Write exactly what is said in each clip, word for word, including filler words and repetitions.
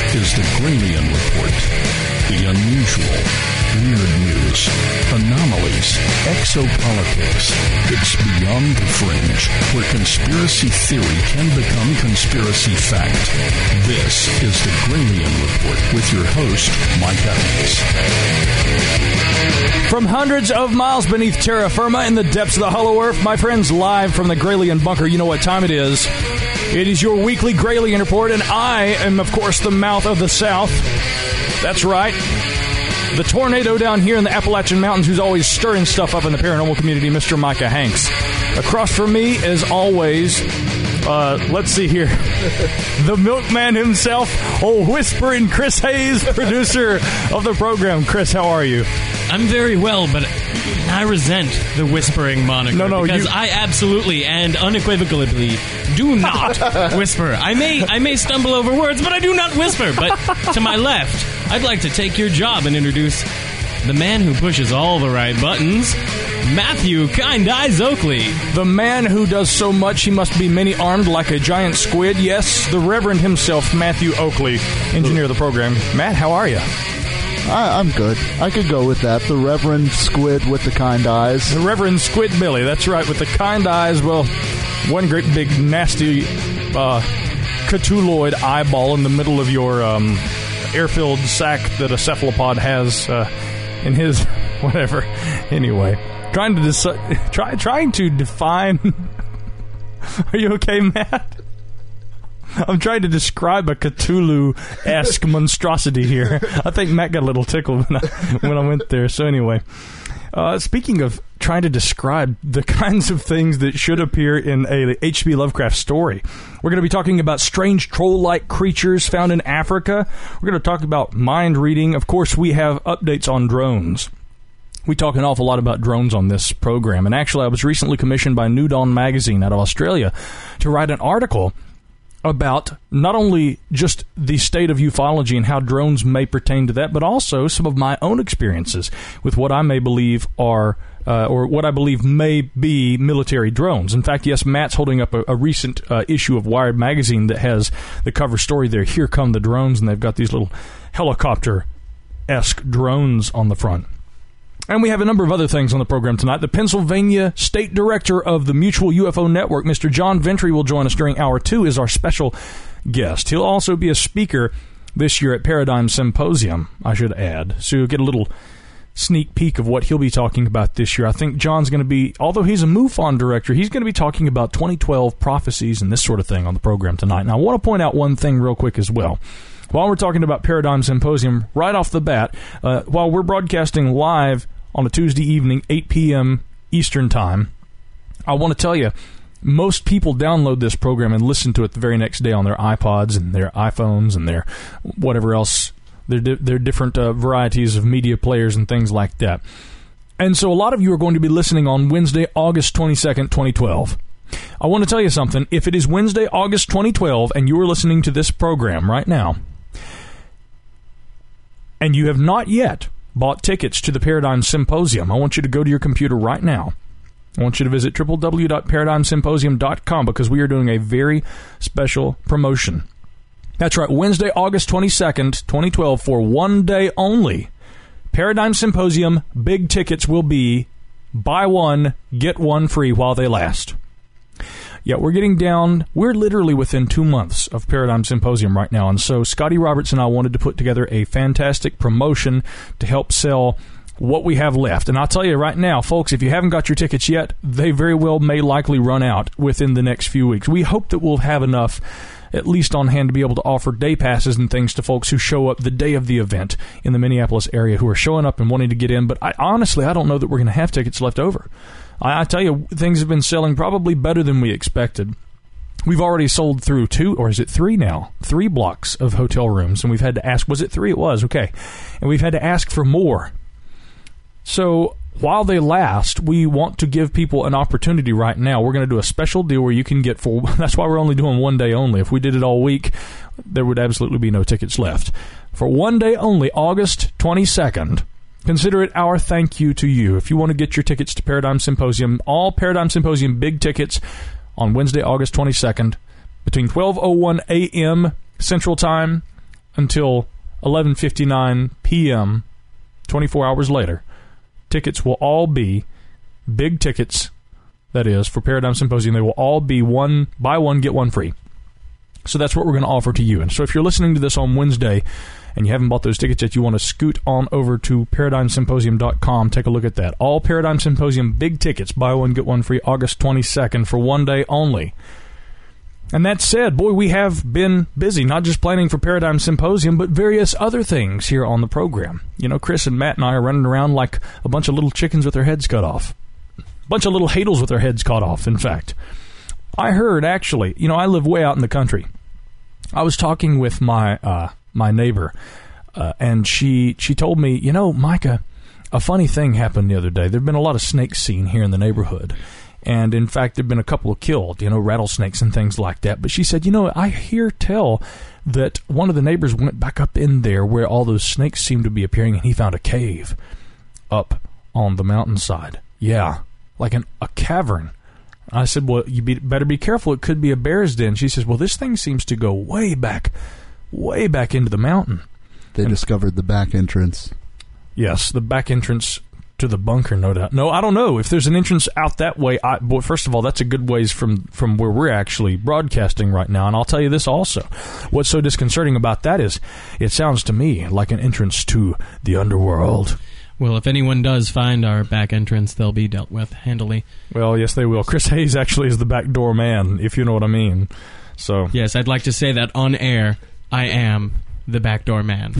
is the Gralien Report. The unusual, weird news, anomalies, exopolitics. It's beyond the fringe, where conspiracy theory can become conspiracy fact. This is the Gralien Report with your host, Micah Hanks. From hundreds of miles beneath terra firma in the depths of the hollow earth, my friends, live from the Gralien bunker. You know what time it is. It is your weekly Gralien Report, and I am, of course, the mouth of the South. That's right. The tornado down here in the Appalachian Mountains who's always stirring stuff up in the paranormal community, Mister Micah Hanks. Across from me, as always, uh, let's see here, the milkman himself, old whispering Chris Hayes, producer of the program. Chris, how are you? I'm very well, but I resent the whispering moniker. No, no, because you... I absolutely and unequivocally do not whisper. I may, I may stumble over words, but I do not whisper. But to my left, I'd like to take your job and introduce the man who pushes all the right buttons, Matthew Kind Eyes Oakley. The man who does so much he must be many-armed like a giant squid. Yes, the Reverend himself, Matthew Oakley, engineer of the program. Matt, how are you? I, I'm good. I could go with that. The Reverend Squid with the kind eyes. The Reverend Squid Billy, that's right, with the kind eyes. Well, one great big nasty uh, Cthulhuoid eyeball in the middle of your um, air-filled sack that a cephalopod has uh, in his whatever. Anyway, trying to deci- try trying to define. Are you okay, Matt? I'm trying to describe a Cthulhu-esque monstrosity here. I think Matt got a little tickled when I, when I went there. So anyway, uh, speaking of trying to describe the kinds of things that should appear in a H P Lovecraft story, we're going to be talking about strange troll-like creatures found in Africa. We're going to talk about mind reading. Of course, we have updates on drones. We talk an awful lot about drones on this program. And actually, I was recently commissioned by New Dawn magazine out of Australia to write an article about not only just the state of ufology and how drones may pertain to that, but also some of my own experiences with what I may believe are, uh, or what I believe may be military drones. In fact, yes, Matt's holding up a, a recent uh, issue of Wired magazine that has the cover story there, Here Come the Drones, and they've got these little helicopter-esque drones on the front. And we have a number of other things on the program tonight. The Pennsylvania State Director of the Mutual U F O Network, Mister John Ventry, will join us during Hour two as our special guest. He'll also be a speaker this year at Paradigm Symposium, I should add. So you'll get a little sneak peek of what he'll be talking about this year. I think John's going to be, although he's a MUFON director, he's going to be talking about twenty twelve prophecies and this sort of thing on the program tonight. And I want to point out one thing real quick as well. While we're talking about Paradigm Symposium, right off the bat, uh, while we're broadcasting live on a Tuesday evening, eight p.m. Eastern Time, I want to tell you, most people download this program and listen to it the very next day on their iPods and their iPhones and their whatever else, their, their different uh, varieties of media players and things like that. And so a lot of you are going to be listening on Wednesday, August twenty-second, twenty twelve. I want to tell you something. If it is Wednesday, August twenty twelve, and you are listening to this program right now, and you have not yet bought tickets to the Paradigm Symposium, I want you to go to your computer right now. I want you to visit w w w dot paradigm symposium dot com because we are doing a very special promotion. That's right, Wednesday, August twenty-second, twenty twelve, for one day only. Paradigm Symposium, big tickets will be buy one, get one free while they last. Yeah, we're getting down, we're literally within two months of Paradigm Symposium right now, and so Scotty Roberts and I wanted to put together a fantastic promotion to help sell what we have left. And I'll tell you right now, folks, if you haven't got your tickets yet, they very well may likely run out within the next few weeks. We hope that we'll have enough, at least on hand, to be able to offer day passes and things to folks who show up the day of the event in the Minneapolis area who are showing up and wanting to get in. But I, honestly, I don't know that we're going to have tickets left over. I, I tell you, things have been selling probably better than we expected. We've already sold through two, or is it three now? Three blocks of hotel rooms, and we've had to ask, was it three? It was, okay. And we've had to ask for more. So while they last, we want to give people an opportunity right now. We're going to do a special deal where you can get full. That's why we're only doing one day only. If we did it all week, there would absolutely be no tickets left. For one day only, August twenty-second, consider it our thank you to you. If you want to get your tickets to Paradigm Symposium, all Paradigm Symposium big tickets on Wednesday, August twenty-second, between twelve oh one a.m. Central Time until eleven fifty-nine p.m., twenty-four hours later, tickets will all be big tickets, that is, for Paradigm Symposium. They will all be one, buy one, get one free. So that's what we're going to offer to you. And so if you're listening to this on Wednesday and you haven't bought those tickets yet, you want to scoot on over to paradigm symposium dot com. Take a look at that. All Paradigm Symposium big tickets, buy one, get one free, August twenty-second for one day only. And that said, boy, we have been busy, not just planning for Paradigm Symposium, but various other things here on the program. You know, Chris and Matt and I are running around like a bunch of little chickens with their heads cut off. A bunch of little hadels with their heads cut off, in fact. I heard, actually, you know, I live way out in the country. I was talking with my uh, my neighbor, uh, and she she told me, you know, Micah, a funny thing happened the other day. There have been a lot of snakes seen here in the neighborhood. And, in fact, there have been a couple killed, you know, rattlesnakes and things like that. But she said, you know, I hear tell that one of the neighbors went back up in there where all those snakes seem to be appearing, and he found a cave up on the mountainside. Yeah, like an, a cavern. I said, well, you be, better be careful. It could be a bear's den. She says, well, this thing seems to go way back, way back into the mountain. They and, discovered the back entrance. Yes, the back entrance to the bunker, no doubt. No, I don't know. If there's an entrance out that way, I, boy, first of all, that's a good ways from, from where we're actually broadcasting right now. And I'll tell you this also. What's so disconcerting about that is it sounds to me like an entrance to the underworld. Well, if anyone does find our back entrance, they'll be dealt with handily. Well, yes, they will. Chris Hayes actually is the backdoor man, if you know what I mean. So yes, I'd like to say that on air, I am the backdoor man.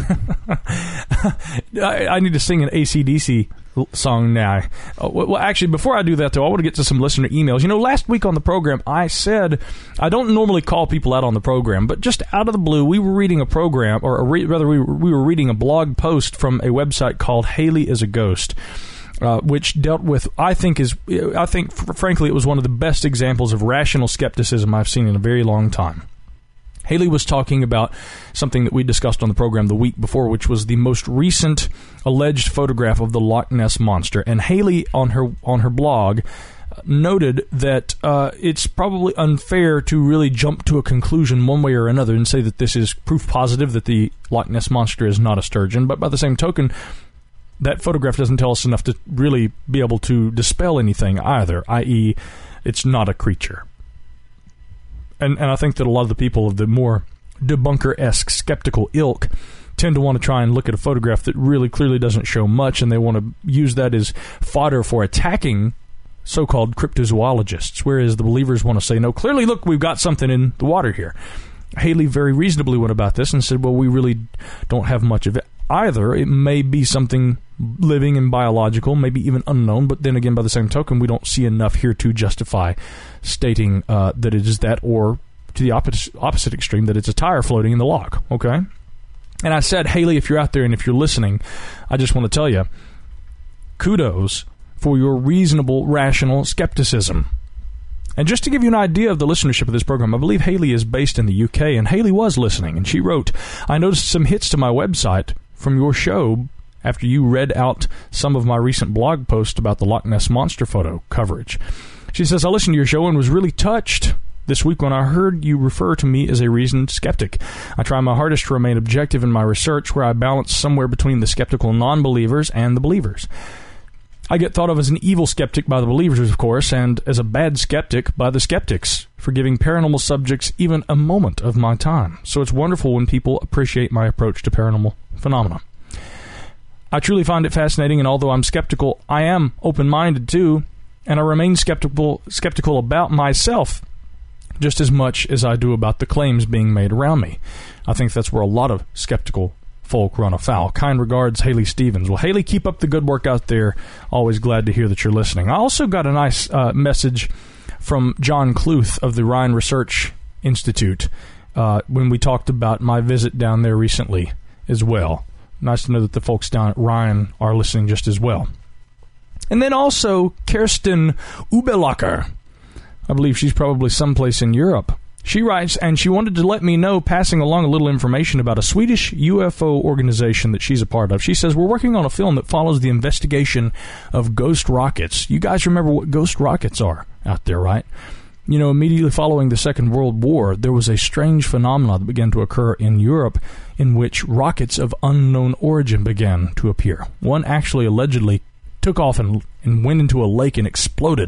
I, I need to sing an A C D C song now. Uh, well, actually, before I do that, though, I want to get to some listener emails. You know, last week on the program, I said I don't normally call people out on the program, but just out of the blue, we were reading a program, or a re- rather, we were, we were reading a blog post from a website called Haley is a Ghost, uh, which dealt with, I think, is I think, f- frankly, it was one of the best examples of rational skepticism I've seen in a very long time. Haley was talking about something that we discussed on the program the week before, which was the most recent alleged photograph of the Loch Ness Monster. And Haley, on her on her blog, noted that uh, it's probably unfair to really jump to a conclusion one way or another and say that this is proof positive that the Loch Ness Monster is not a sturgeon. But by the same token, that photograph doesn't tell us enough to really be able to dispel anything either, that is, it's not a creature. And, and I think that a lot of the people of the more debunker-esque skeptical ilk tend to want to try and look at a photograph that really clearly doesn't show much, and they want to use that as fodder for attacking so-called cryptozoologists, whereas the believers want to say, no, clearly, look, we've got something in the water here. Haley very reasonably went about this and said, well, we really don't have much of it either. It may be something living and biological, maybe even unknown, but then again, by the same token, we don't see enough here to justify stating uh, that it is that, or to the opposite, opposite extreme, that it's a tire floating in the loch, okay? And I said, Haley, if you're out there and if you're listening, I just want to tell you, kudos for your reasonable, rational skepticism. And just to give you an idea of the listenership of this program, I believe Haley is based in the U K, and Haley was listening, and she wrote, I noticed some hits to my website from your show after you read out some of my recent blog posts about the Loch Ness Monster photo coverage. She says, I listened to your show and was really touched this week when I heard you refer to me as a reasoned skeptic. I try my hardest to remain objective in my research, where I balance somewhere between the skeptical non-believers and the believers. I get thought of as an evil skeptic by the believers, of course, and as a bad skeptic by the skeptics for giving paranormal subjects even a moment of my time. So it's wonderful when people appreciate my approach to paranormal phenomena. I truly find it fascinating, and although I'm skeptical, I am open-minded too, and I remain skeptical skeptical about myself just as much as I do about the claims being made around me. I think that's where a lot of skeptical folk run afoul. Kind regards, Haley Stevens. Well, Haley, keep up the good work out there. Always glad to hear that you're listening. I also got a nice uh, message from John Cluth of the Rhine Research Institute uh, when we talked about my visit down there recently as well. Nice to know that the folks down at Rhine are listening just as well. And then also Kirsten Ubelacher. I believe she's probably someplace in Europe. She writes, and she wanted to let me know, passing along a little information about a Swedish U F O organization that she's a part of. She says, we're working on a film that follows the investigation of ghost rockets. You guys remember what ghost rockets are out there, right? You know, immediately following the Second World War, there was a strange phenomenon that began to occur in Europe in which rockets of unknown origin began to appear. One actually allegedly took off and, and went into a lake and exploded.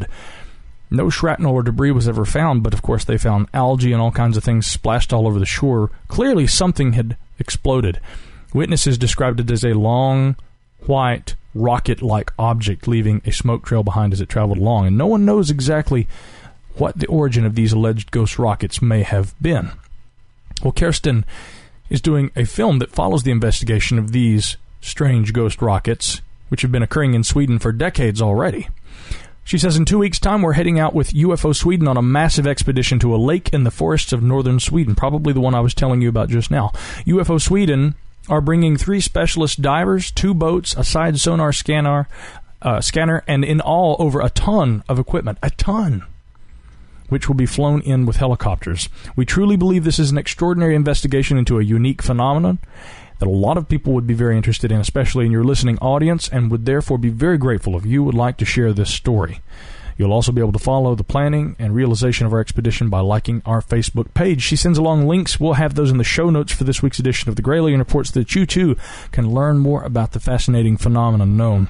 No shrapnel or debris was ever found, but of course they found algae and all kinds of things splashed all over the shore. Clearly something had exploded. Witnesses described it as a long, white, rocket-like object leaving a smoke trail behind as it traveled along, and no one knows exactly what the origin of these alleged ghost rockets may have been. Well, Kirsten is doing a film that follows the investigation of these strange ghost rockets, which have been occurring in Sweden for decades already. She says in two weeks' time we're heading out with U F O Sweden on a massive expedition to a lake in the forests of northern Sweden, probably the one I was telling you about just now. U F O Sweden are bringing three specialist divers, two boats, a side sonar scanner, uh, scanner, and in all over a ton of equipment. A ton! Which will be flown in with helicopters. We truly believe this is an extraordinary investigation into a unique phenomenon that a lot of people would be very interested in, especially in your listening audience, and would therefore be very grateful if you would like to share this story. You'll also be able to follow the planning and realization of our expedition by liking our Facebook page. She sends along links. We'll have those in the show notes for this week's edition of the Gralien Report so that you, too, can learn more about the fascinating phenomenon known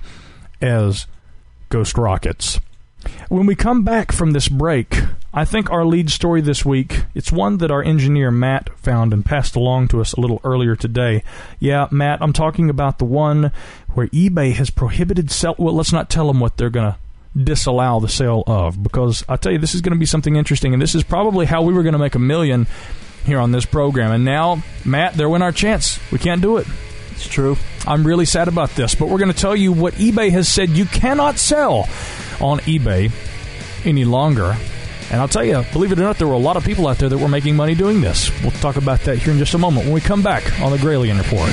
as ghost rockets. When we come back from this break, I think our lead story this week, it's one that our engineer Matt found and passed along to us a little earlier today. Yeah, Matt, I'm talking about the one where eBay has prohibited sell. Well, let's not tell them what they're going to disallow the sale of, because I tell you, this is going to be something interesting, and this is probably how we were going to make a million here on this program. And now, Matt, there went our chance. We can't do it. It's true. I'm really sad about this, but we're going to tell you what eBay has said you cannot sell on eBay any longer. And I'll tell you, believe it or not, there were a lot of people out there that were making money doing this. We'll talk about that here in just a moment when we come back on the Gralien Report.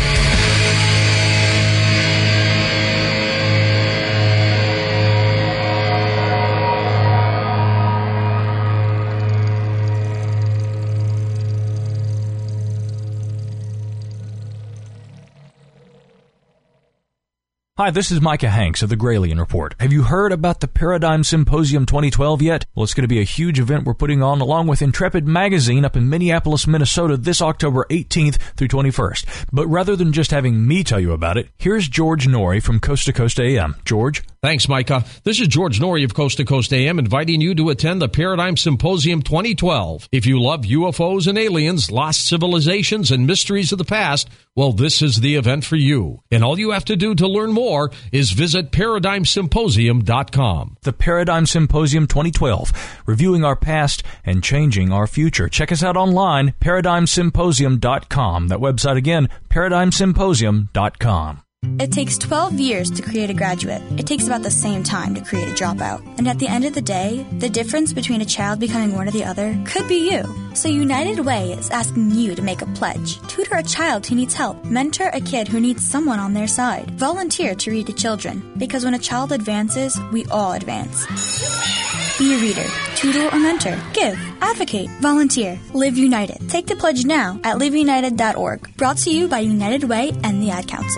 Hi, this is Micah Hanks of the Gralien Report. Have you heard about the Paradigm Symposium twenty twelve yet? Well, it's going to be a huge event we're putting on along with Intrepid Magazine up in Minneapolis, Minnesota this October eighteenth through twenty-first. But rather than just having me tell you about it, here's George Norrie from Coast to Coast A M. George? Thanks, Micah. This is George Norrie of Coast to Coast A M inviting you to attend the Paradigm Symposium twenty twelve. If you love U F Os and aliens, lost civilizations, and mysteries of the past, well, this is the event for you. And all you have to do to learn more is visit paradigm symposium dot com. The Paradigm Symposium twenty twelve, reviewing our past and changing our future. Check us out online, paradigm symposium dot com. That website again, paradigm symposium dot com. It takes twelve years to create a graduate. It takes about the same time to create a dropout. And at the end of the day, the difference between a child becoming one or the other could be you. So United Way is asking you to make a pledge. Tutor a child who needs help. Mentor a kid who needs someone on their side. Volunteer to read to children. Because when a child advances, we all advance. Be a reader, tutor or mentor. Give, advocate, volunteer. Live United. Take the pledge now at live united dot org. Brought to you by United Way and the Ad Council.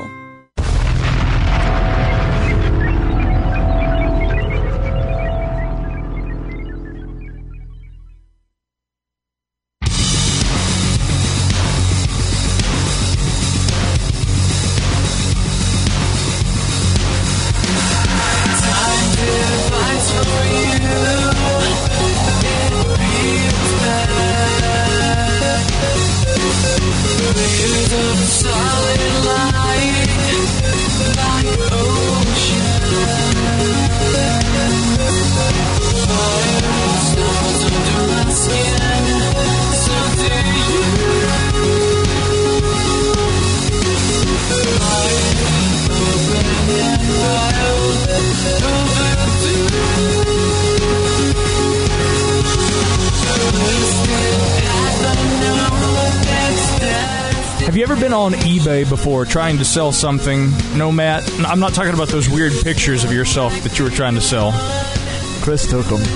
On eBay before trying to sell something? No, Matt? I'm not talking about those weird pictures of yourself that you were trying to sell. Chris took them.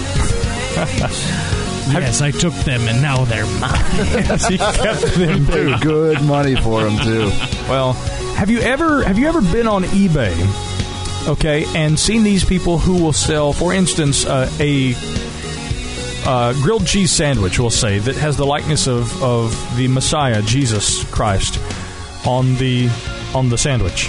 Yes, I took them, and now they're mine. Yes, he kept them too. Paid good money for them too. Well, have you ever have you ever been on eBay, okay, and seen these people who will sell, for instance, uh, a uh, grilled cheese sandwich, we'll say, that has the likeness of, of the Messiah, Jesus Christ, on the on the sandwich.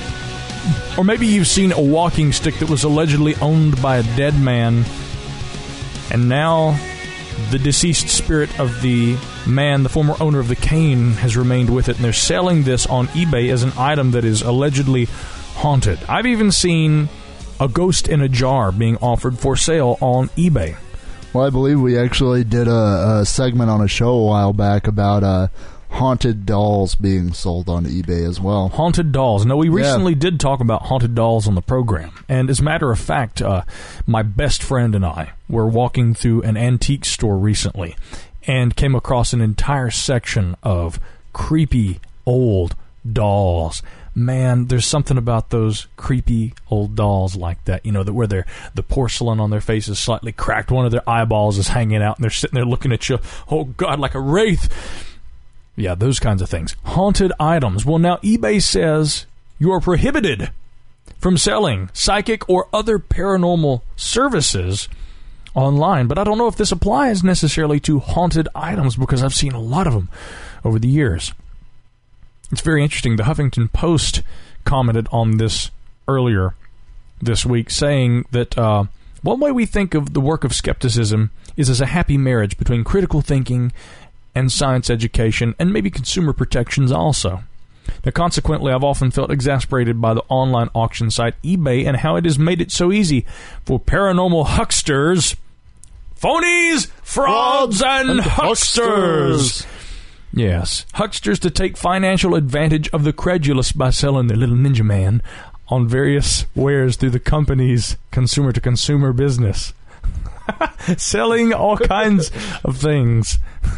Or maybe you've seen a walking stick that was allegedly owned by a dead man, and now the deceased spirit of the man, the former owner of the cane, has remained with it, and they're selling this on eBay as an item that is allegedly haunted. I've even seen a ghost in a jar being offered for sale on eBay. Well, I believe we actually did a, a segment on a show a while back about uh, haunted dolls being sold on eBay as well. Haunted dolls. No, we recently yeah. did talk about haunted dolls on the program. And as a matter of fact, uh, my best friend and I were walking through an antique store recently and came across an entire section of creepy old dolls. Man, there's something about those creepy old dolls like that, you know, that where they're, the porcelain on their face is slightly cracked, one of their eyeballs is hanging out, and they're sitting there looking at you, oh God, like a wraith. Yeah, those kinds of things. Haunted items. Well, now eBay says you are prohibited from selling psychic or other paranormal services online, but I don't know if this applies necessarily to haunted items because I've seen a lot of them over the years. It's very interesting. The Huffington Post commented on this earlier this week, saying that uh, one way we think of the work of skepticism is as a happy marriage between critical thinking and science education, and maybe consumer protections also. Now, consequently, I've often felt exasperated by the online auction site eBay and how it has made it so easy for paranormal hucksters, phonies, frauds, and, and hucksters. hucksters. Yes, hucksters to take financial advantage of the credulous by selling their little ninja man on various wares through the company's consumer-to-consumer business. Selling all kinds of things.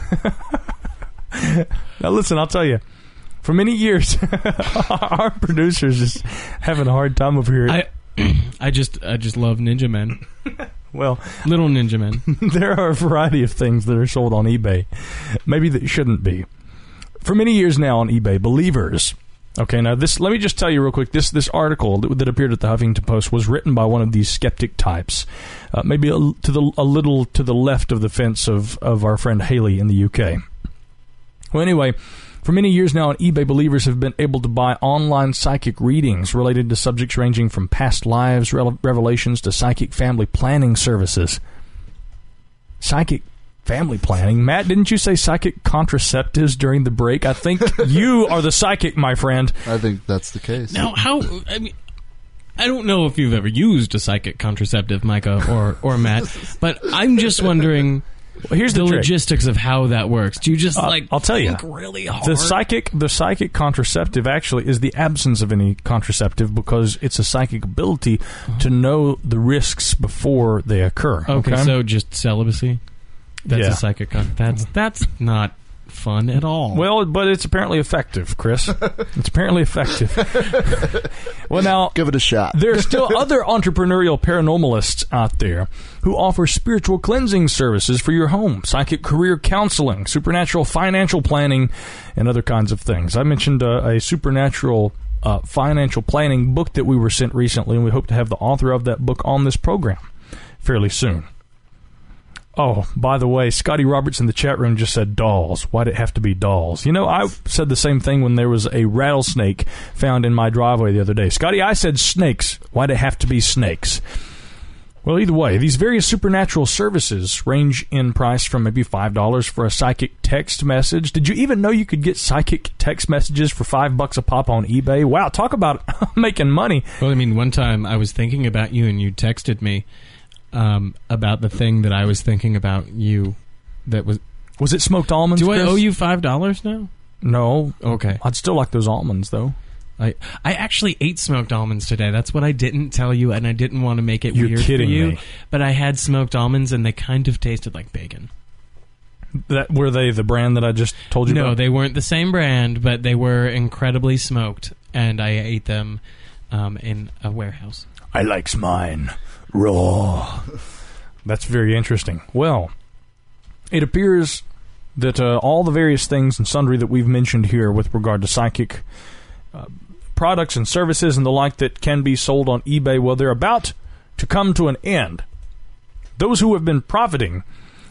Now listen, I'll tell you, for many years, our producer's just having a hard time over here. I, I just, I just love Ninja Men. Well, little Ninja Men. There are a variety of things that are sold on eBay, maybe that shouldn't be. For many years now on eBay, believers. Okay, now this. Let me just tell you real quick. This this article that, that appeared at the Huffington Post was written by one of these skeptic types, uh, maybe a, to the a little to the left of the fence of of our friend Haley in the U K. Well, anyway, for many years now on eBay, believers have been able to buy online psychic readings related to subjects ranging from past lives, re- revelations to psychic family planning services. Psychic family planning. Matt, didn't you say psychic contraceptives during the break? I think you are the psychic, my friend. I think that's the case. Now, how... I mean, I don't know if you've ever used a psychic contraceptive, Micah or, or Matt, but I'm just wondering... Well, here's the, the logistics of how that works. Do you just, uh, like, I'll tell you, think really hard? The psychic, the psychic contraceptive actually is the absence of any contraceptive because it's a psychic ability to know the risks before they occur. Okay, okay? So just celibacy? That's yeah. a psychic con- that's that's not fun at all. Well, but it's apparently effective, Chris. It's apparently effective. Well, now... Give it a shot. There are still other entrepreneurial paranormalists out there who offer spiritual cleansing services for your home, psychic career counseling, supernatural financial planning, and other kinds of things. I mentioned uh, a supernatural uh, financial planning book that we were sent recently, and we hope to have the author of that book on this program fairly soon. Oh, by the way, Scotty Roberts in the chat room just said dolls. Why'd it have to be dolls? You know, I said the same thing when there was a rattlesnake found in my driveway the other day. Scotty, I said snakes. Why'd it have to be snakes? Well, either way, these various supernatural services range in price from maybe five dollars for a psychic text message. Did you even know you could get psychic text messages for five bucks a pop on eBay? Wow, talk about making money. Well, I mean, one time I was thinking about you and you texted me Um, about the thing that I was thinking about you. That was was it smoked almonds? Do I Chris? owe you five dollars now? No. Okay. I'd still like those almonds, though. I I actually ate smoked almonds today. That's what I didn't tell you, and I didn't want to make it You're weird kidding for you. me. But I had smoked almonds, and they kind of tasted like bacon. That were they the brand that I just told you no, about? No, they weren't the same brand, but they were incredibly smoked, and I ate them um, in a warehouse. I likes mine raw. That's very interesting. Well, it appears that uh, all the various things and sundry that we've mentioned here with regard to psychic uh, products and services and the like that can be sold on eBay, well, they're about to come to an end. Those who have been profiting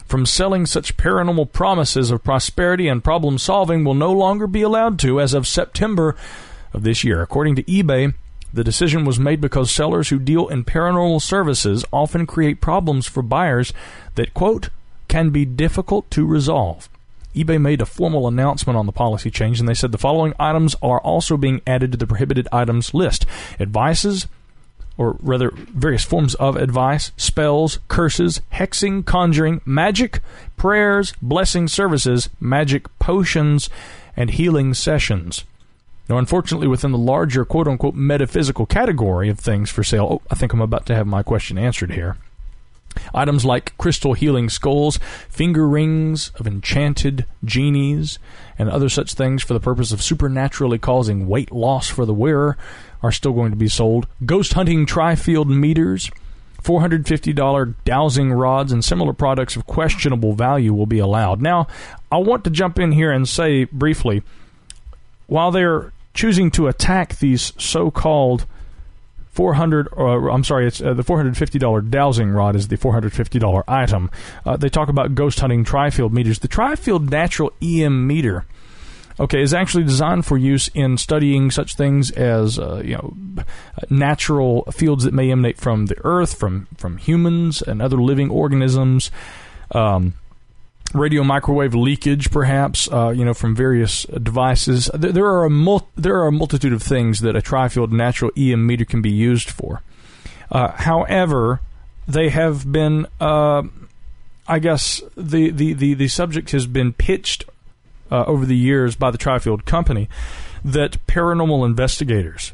from selling such paranormal promises of prosperity and problem solving will no longer be allowed to as of September of this year. According to eBay, the decision was made because sellers who deal in paranormal services often create problems for buyers that, quote, can be difficult to resolve. eBay made a formal announcement on the policy change, and they said the following items are also being added to the prohibited items list. Advices, or rather various forms of advice, spells, curses, hexing, conjuring, magic, prayers, blessing services, magic potions, and healing sessions. Now, unfortunately, within the larger quote-unquote metaphysical category of things for sale, oh, I think I'm about to have my question answered here. Items like crystal healing skulls, finger rings of enchanted genies, and other such things for the purpose of supernaturally causing weight loss for the wearer are still going to be sold. Ghost hunting tri-field meters, four hundred fifty dollars dowsing rods, and similar products of questionable value will be allowed. Now, I want to jump in here and say briefly, while they're choosing to attack these so-called four hundred, or I'm sorry, it's uh, the four hundred fifty dollars dowsing rod is the four hundred fifty dollars item. Uh, they talk about ghost hunting tri-field meters. The tri-field natural E M meter, okay, is actually designed for use in studying such things as uh, you know, natural fields that may emanate from the earth, from from humans and other living organisms. Um, radio microwave leakage, perhaps, uh, you know, from various devices. There, there are a mul- there are a multitude of things that a tri-field natural E M meter can be used for. Uh, however, they have been, uh, I guess, the, the, the, the subject has been pitched uh, over the years by the Tri-Field Company that paranormal investigators,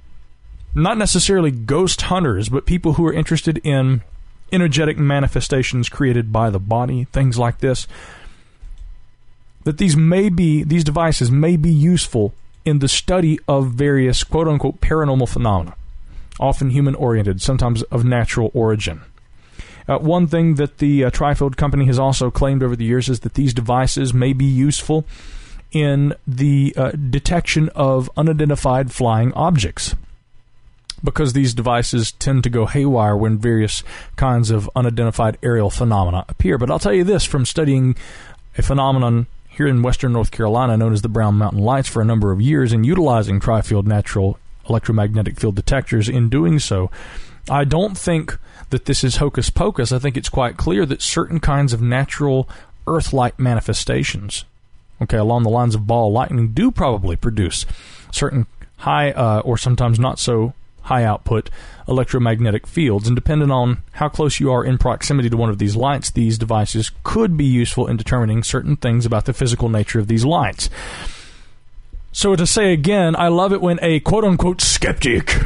not necessarily ghost hunters, but people who are interested in energetic manifestations created by the body, things like this, that these may be, these devices may be useful in the study of various quote-unquote paranormal phenomena, often human-oriented, sometimes of natural origin. Uh, one thing that the uh, Tri-Field Company has also claimed over the years is that these devices may be useful in the uh, detection of unidentified flying objects, because these devices tend to go haywire when various kinds of unidentified aerial phenomena appear. But I'll tell you this, from studying a phenomenon here in western North Carolina known as the Brown Mountain Lights for a number of years and utilizing tri-field natural electromagnetic field detectors in doing so, I don't think that this is hocus pocus. I think it's quite clear that certain kinds of natural Earth-like manifestations, okay, along the lines of ball lightning, do probably produce certain high uh, or sometimes not so high output electromagnetic fields, and depending on how close you are in proximity to one of these lights, these devices could be useful in determining certain things about the physical nature of these lights. So to say again, I love it when a quote-unquote skeptic,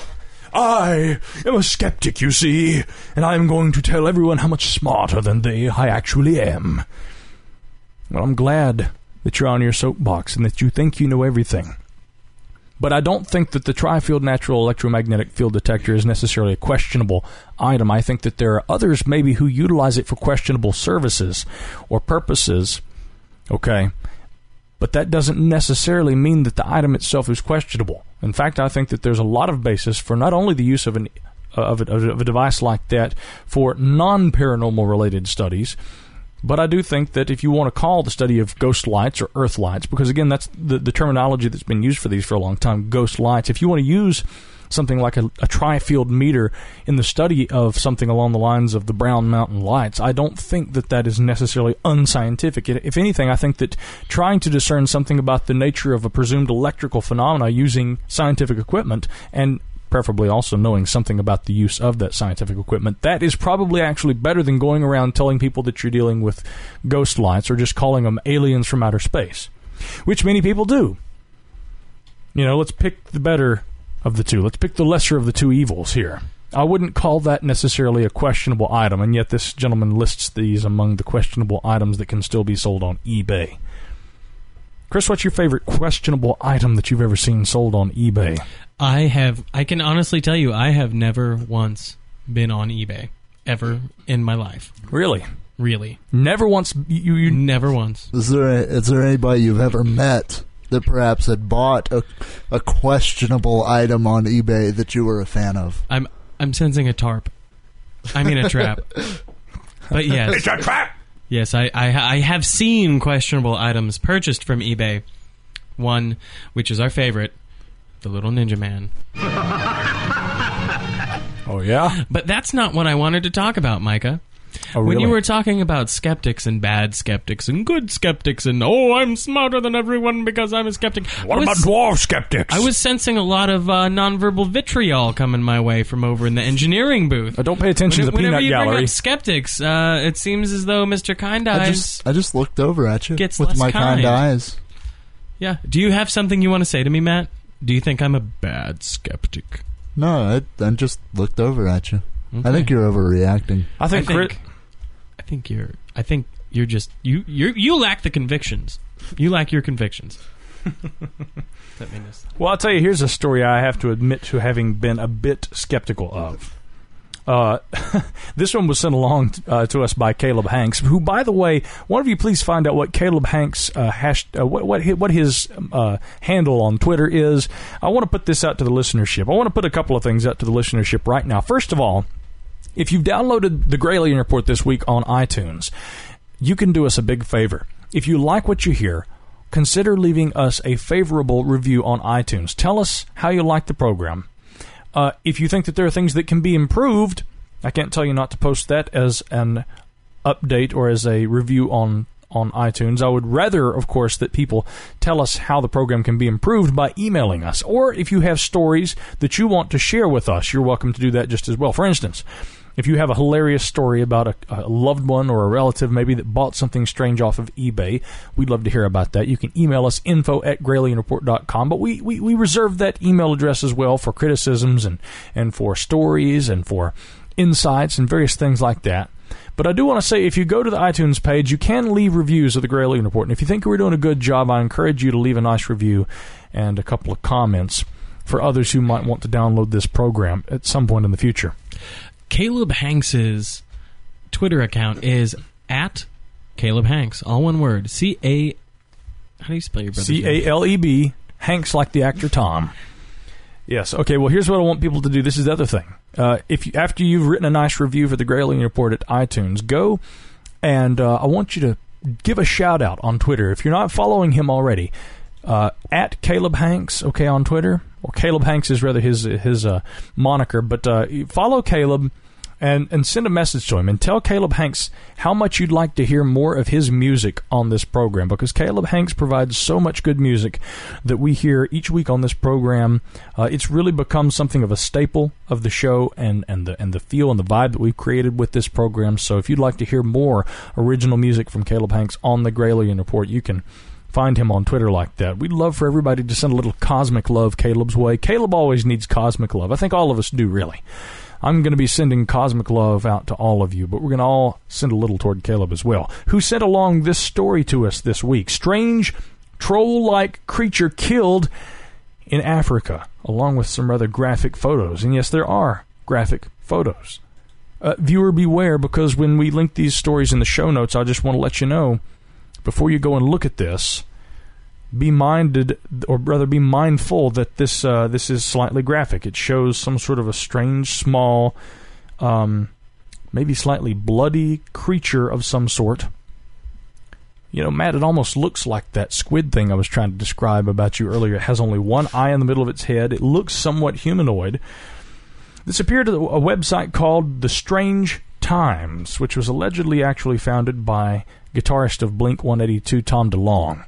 I am a skeptic, you see, and I'm going to tell everyone how much smarter than they I actually am. Well, I'm glad that you're on your soapbox and that you think you know everything. But I don't think that the tri-field natural electromagnetic field detector is necessarily a questionable item. I think that there are others maybe who utilize it for questionable services or purposes, okay? But that doesn't necessarily mean that the item itself is questionable. In fact, I think that there's a lot of basis for not only the use of an of a, of a device like that for non-paranormal related studies, but I do think that if you want to call the study of ghost lights or earth lights, because again, that's the, the terminology that's been used for these for a long time, ghost lights, if you want to use something like a, a tri-field meter in the study of something along the lines of the Brown Mountain Lights, I don't think that that is necessarily unscientific. If anything, I think that trying to discern something about the nature of a presumed electrical phenomena using scientific equipment, and preferably also knowing something about the use of that scientific equipment, that is probably actually better than going around telling people that you're dealing with ghost lights or just calling them aliens from outer space, which many people do. You know, let's pick the better of the two. Let's pick the lesser of the two evils here. I wouldn't call that necessarily a questionable item, and yet this gentleman lists these among the questionable items that can still be sold on eBay. Chris, what's your favorite questionable item that you've ever seen sold on eBay? I have, I can honestly tell you, I have never once been on eBay, ever in my life. Really? Really. Never once? You, you Never once. Is there a, is there anybody you've ever met that perhaps had bought a, a questionable item on eBay that you were a fan of? I'm I'm sensing a tarp. I mean a trap. But yes. It's a trap! Yes, I, I I have seen questionable items purchased from eBay. One, which is our favorite, the little Ninja Man. Oh, yeah? But that's not what I wanted to talk about, Micah. Oh, When really? you were talking about skeptics and bad skeptics and good skeptics and, oh, I'm smarter than everyone because I'm a skeptic. What I about was, dwarf skeptics? I was sensing a lot of uh, nonverbal vitriol coming my way from over in the engineering booth. Uh, don't pay attention When- to the Whenever peanut you gallery. bring up skeptics, uh, it seems as though Mister Kind I Eyes... just I just looked over at you Gets with less my kind kind. eyes. Yeah. Do you have something you want to say to me, Matt? Do you think I'm a bad skeptic? No, I, I just looked over at you. Okay. I think you're overreacting. I think, I Crit- think, I think you're. I think you're just you. You you lack the convictions. You lack your convictions. That mean this? Well, I'll tell you, here's a story I have to admit to having been a bit skeptical of. Uh, this one was sent along uh, to us by Caleb Hanks, who, by the way, one of you please find out what Caleb Hanks uh, hash, uh, what what his, what his uh, handle on Twitter is. I want to put this out to the listenership. I want to put a couple of things out to the listenership right now. First of all, if you've downloaded the Gray Alien Report this week on iTunes, you can do us a big favor. If you like what you hear, consider leaving us a favorable review on iTunes. Tell us how you like the program. Uh, if you think that there are things that can be improved, I can't tell you not to post that as an update or as a review on, on iTunes. I would rather, of course, that people tell us how the program can be improved by emailing us. Or if you have stories that you want to share with us, you're welcome to do that just as well. For instance, if you have a hilarious story about a, a loved one or a relative maybe that bought something strange off of eBay, we'd love to hear about that. You can email us info at gray alien report dot com, but we, we, we reserve that email address as well for criticisms and, and for stories and for insights and various things like that. But I do want to say, if you go to the iTunes page, you can leave reviews of the Gray Alien Report. And if you think we're doing a good job, I encourage you to leave a nice review and a couple of comments for others who might want to download this program at some point in the future. Caleb Hanks's Twitter account is at Caleb Hanks, all one word. C A. How do you spell your brother's C name? A L E B, Hanks like the actor Tom. Yes. Okay. Well, here's what I want people to do. This is the other thing. Uh, if you, after you've written a nice review for the Gray Alien Report at iTunes, go and uh, I want you to give a shout out on Twitter. If you're not following him already, uh, at Caleb Hanks, okay, on Twitter, or Caleb Hanks is rather his his uh, moniker. But uh, follow Caleb. And, and send a message to him and tell Caleb Hanks how much you'd like to hear more of his music on this program, because Caleb Hanks provides so much good music that we hear each week on this program. Uh, it's really become something of a staple of the show and, and, the, and the feel and the vibe that we've created with this program. So if you'd like to hear more original music from Caleb Hanks on the Gray Alien Report, you can find him on Twitter like that. We'd love for everybody to send a little cosmic love Caleb's way. Caleb always needs cosmic love. I think all of us do, really. I'm going to be sending cosmic love out to all of you, but we're going to all send a little toward Caleb as well, who sent along this story to us this week. Strange troll-like creature killed in Africa, along with some rather graphic photos. And yes, there are graphic photos. Uh, viewer beware, because when we link these stories in the show notes, I just want to let you know, before you go and look at this, be minded, or rather be mindful that this uh, this is slightly graphic. It shows some sort of a strange, small, um, maybe slightly bloody creature of some sort. You know, Matt, it almost looks like that squid thing I was trying to describe about you earlier. It has only one eye in the middle of its head. It looks somewhat humanoid. This appeared at a website called The Strange Times, which was allegedly actually founded by guitarist of Blink one eighty-two, Tom DeLonge.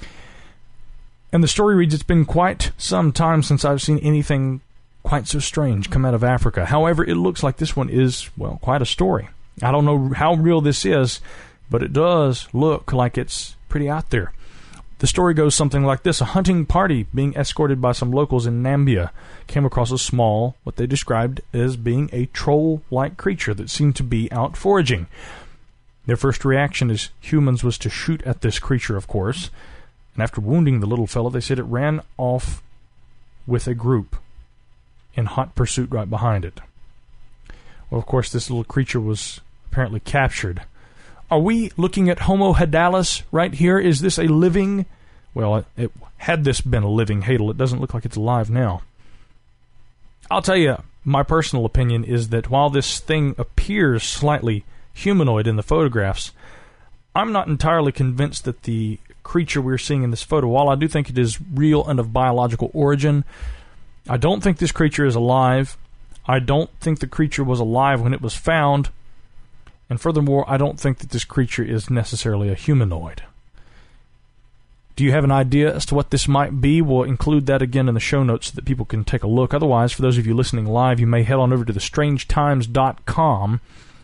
And the story reads, it's been quite some time since I've seen anything quite so strange come out of Africa. However, it looks like this one is, well, quite a story. I don't know how real this is, but it does look like it's pretty out there. The story goes something like this. A hunting party being escorted by some locals in Nambia came across a small, what they described as being a troll-like creature that seemed to be out foraging. Their first reaction as humans was to shoot at this creature, of course. And after wounding the little fellow, they said it ran off with a group in hot pursuit right behind it. Well, of course, this little creature was apparently captured. Are we looking at Homo hadalis right here? Is this a living... Well, it, it, had this been a living Hadal, it doesn't look like it's alive now. I'll tell you, my personal opinion is that while this thing appears slightly humanoid in the photographs, I'm not entirely convinced that the creature we're seeing in this photo, while I do think it is real and of biological origin, I don't think this creature is alive. I don't think the creature was alive when it was found. And furthermore, I don't think that this creature is necessarily a humanoid. Do you have an idea as to what this might be? We'll include that again in the show notes so that people can take a look. Otherwise, for those of you listening live, you may head on over to the strange times dot com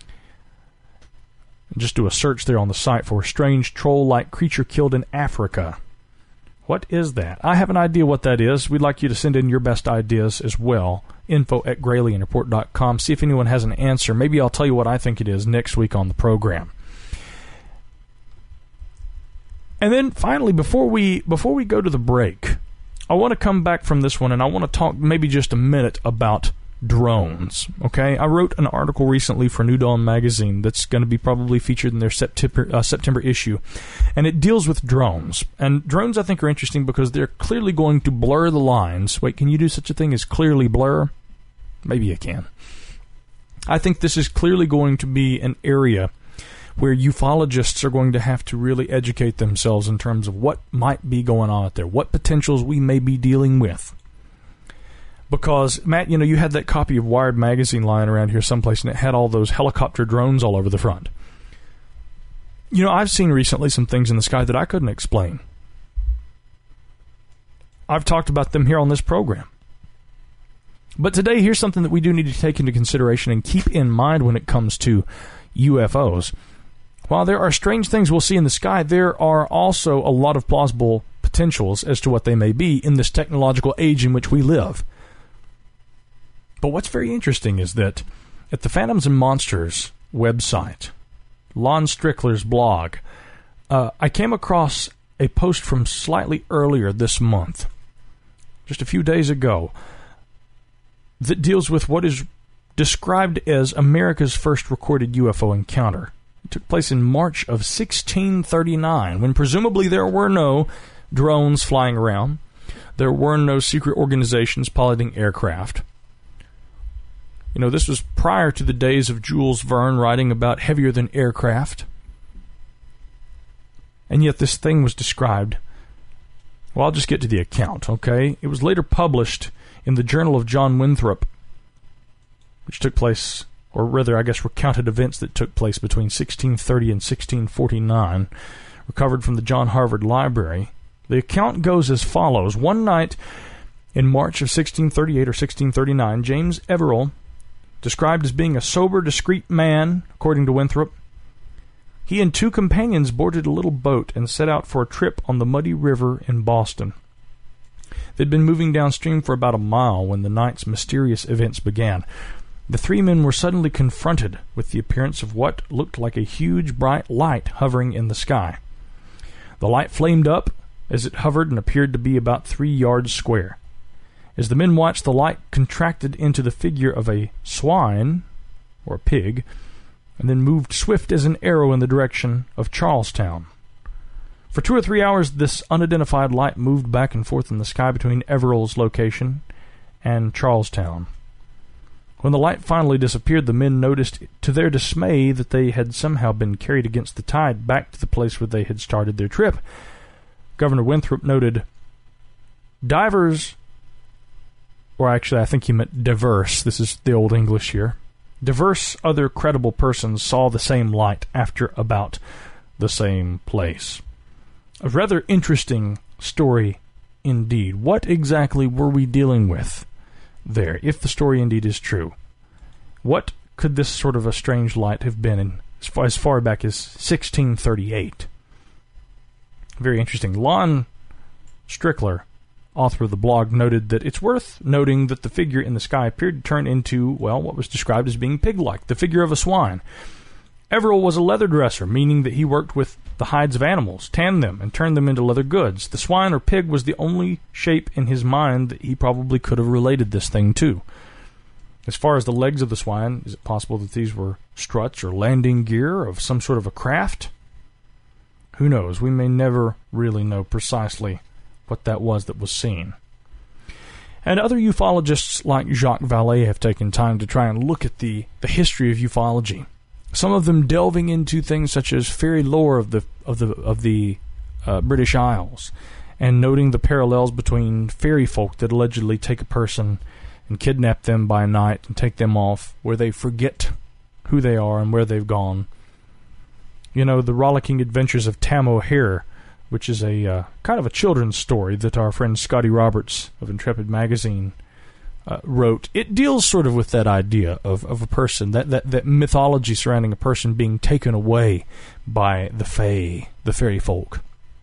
and just do a search there on the site for strange troll-like creature killed in Africa. What is that? I have an idea what that is. We'd like you to send in your best ideas as well. Info at Gralien Report dot com. See if anyone has an answer. Maybe I'll tell you what I think it is next week on the program. And then finally, before we before we go to the break, I want to come back from this one and I want to talk maybe just a minute about drones. Okay, I wrote an article recently for New Dawn magazine that's going to be probably featured in their September uh, September issue, and it deals with drones. And drones, I think, are interesting because they're clearly going to blur the lines. Wait, can you do such a thing as clearly blur? Maybe you can. I think this is clearly going to be an area where ufologists are going to have to really educate themselves in terms of what might be going on out there, what potentials we may be dealing with. Because, Matt, you know, you had that copy of Wired magazine lying around here someplace, and it had all those helicopter drones all over the front. You know, I've seen recently some things in the sky that I couldn't explain. I've talked about them here on this program. But today, here's something that we do need to take into consideration and keep in mind when it comes to U F Os. While there are strange things we'll see in the sky, there are also a lot of plausible potentials as to what they may be in this technological age in which we live. But what's very interesting is that at the Phantoms and Monsters website, Lon Strickler's blog, uh, I came across a post from slightly earlier this month, just a few days ago, that deals with what is described as America's first recorded U F O encounter. It took place in March of sixteen thirty-nine, when presumably there were no drones flying around. There were no secret organizations piloting aircraft. You know, this was prior to the days of Jules Verne writing about heavier than aircraft. And yet this thing was described. Well, I'll just get to the account, okay? It was later published in the Journal of John Winthrop, which took place, or rather, I guess, recounted events that took place between sixteen thirty and sixteen forty-nine, recovered from the John Harvard Library. The account goes as follows. One night in March of sixteen thirty-eight or sixteen thirty-nine, James Everell, described as being a sober, discreet man, according to Winthrop, he and two companions boarded a little boat and set out for a trip on the Muddy River in Boston. They'd been moving downstream for about a mile when the night's mysterious events began. The three men were suddenly confronted with the appearance of what looked like a huge bright light hovering in the sky. The light flamed up as it hovered and appeared to be about three yards square. As the men watched, the light contracted into the figure of a swine, or a pig, and then moved swift as an arrow in the direction of Charlestown. For two or three hours, this unidentified light moved back and forth in the sky between Everell's location and Charlestown. When the light finally disappeared, the men noticed to their dismay that they had somehow been carried against the tide back to the place where they had started their trip. Governor Winthrop noted, divers, or actually I think he meant diverse, this is the Old English here, diverse other credible persons saw the same light after about the same place. A rather interesting story indeed. What exactly were we dealing with there, if the story indeed is true? What could this sort of a strange light have been in as far, as far back as sixteen thirty-eight? Very interesting. Lon Strickler, author of the blog, noted that it's worth noting that the figure in the sky appeared to turn into, well, what was described as being pig-like, the figure of a swine. Everell was a leather dresser, meaning that he worked with the hides of animals, tanned them, and turned them into leather goods. The swine or pig was the only shape in his mind that he probably could have related this thing to. As far as the legs of the swine, is it possible that these were struts or landing gear of some sort of a craft? Who knows? We may never really know precisely what that was that was seen. And other ufologists like Jacques Vallée have taken time to try and look at the, the history of ufology. Some of them delving into things such as fairy lore of the of the of the uh, British Isles, and noting the parallels between fairy folk that allegedly take a person and kidnap them by night and take them off, where they forget who they are and where they've gone. You know, the rollicking adventures of Tam O'Hare, which is a uh, kind of a children's story that our friend Scotty Roberts of Intrepid Magazine uh, wrote. It deals sort of with that idea of, of a person, that, that, that mythology surrounding a person being taken away by the fae, the fairy folk.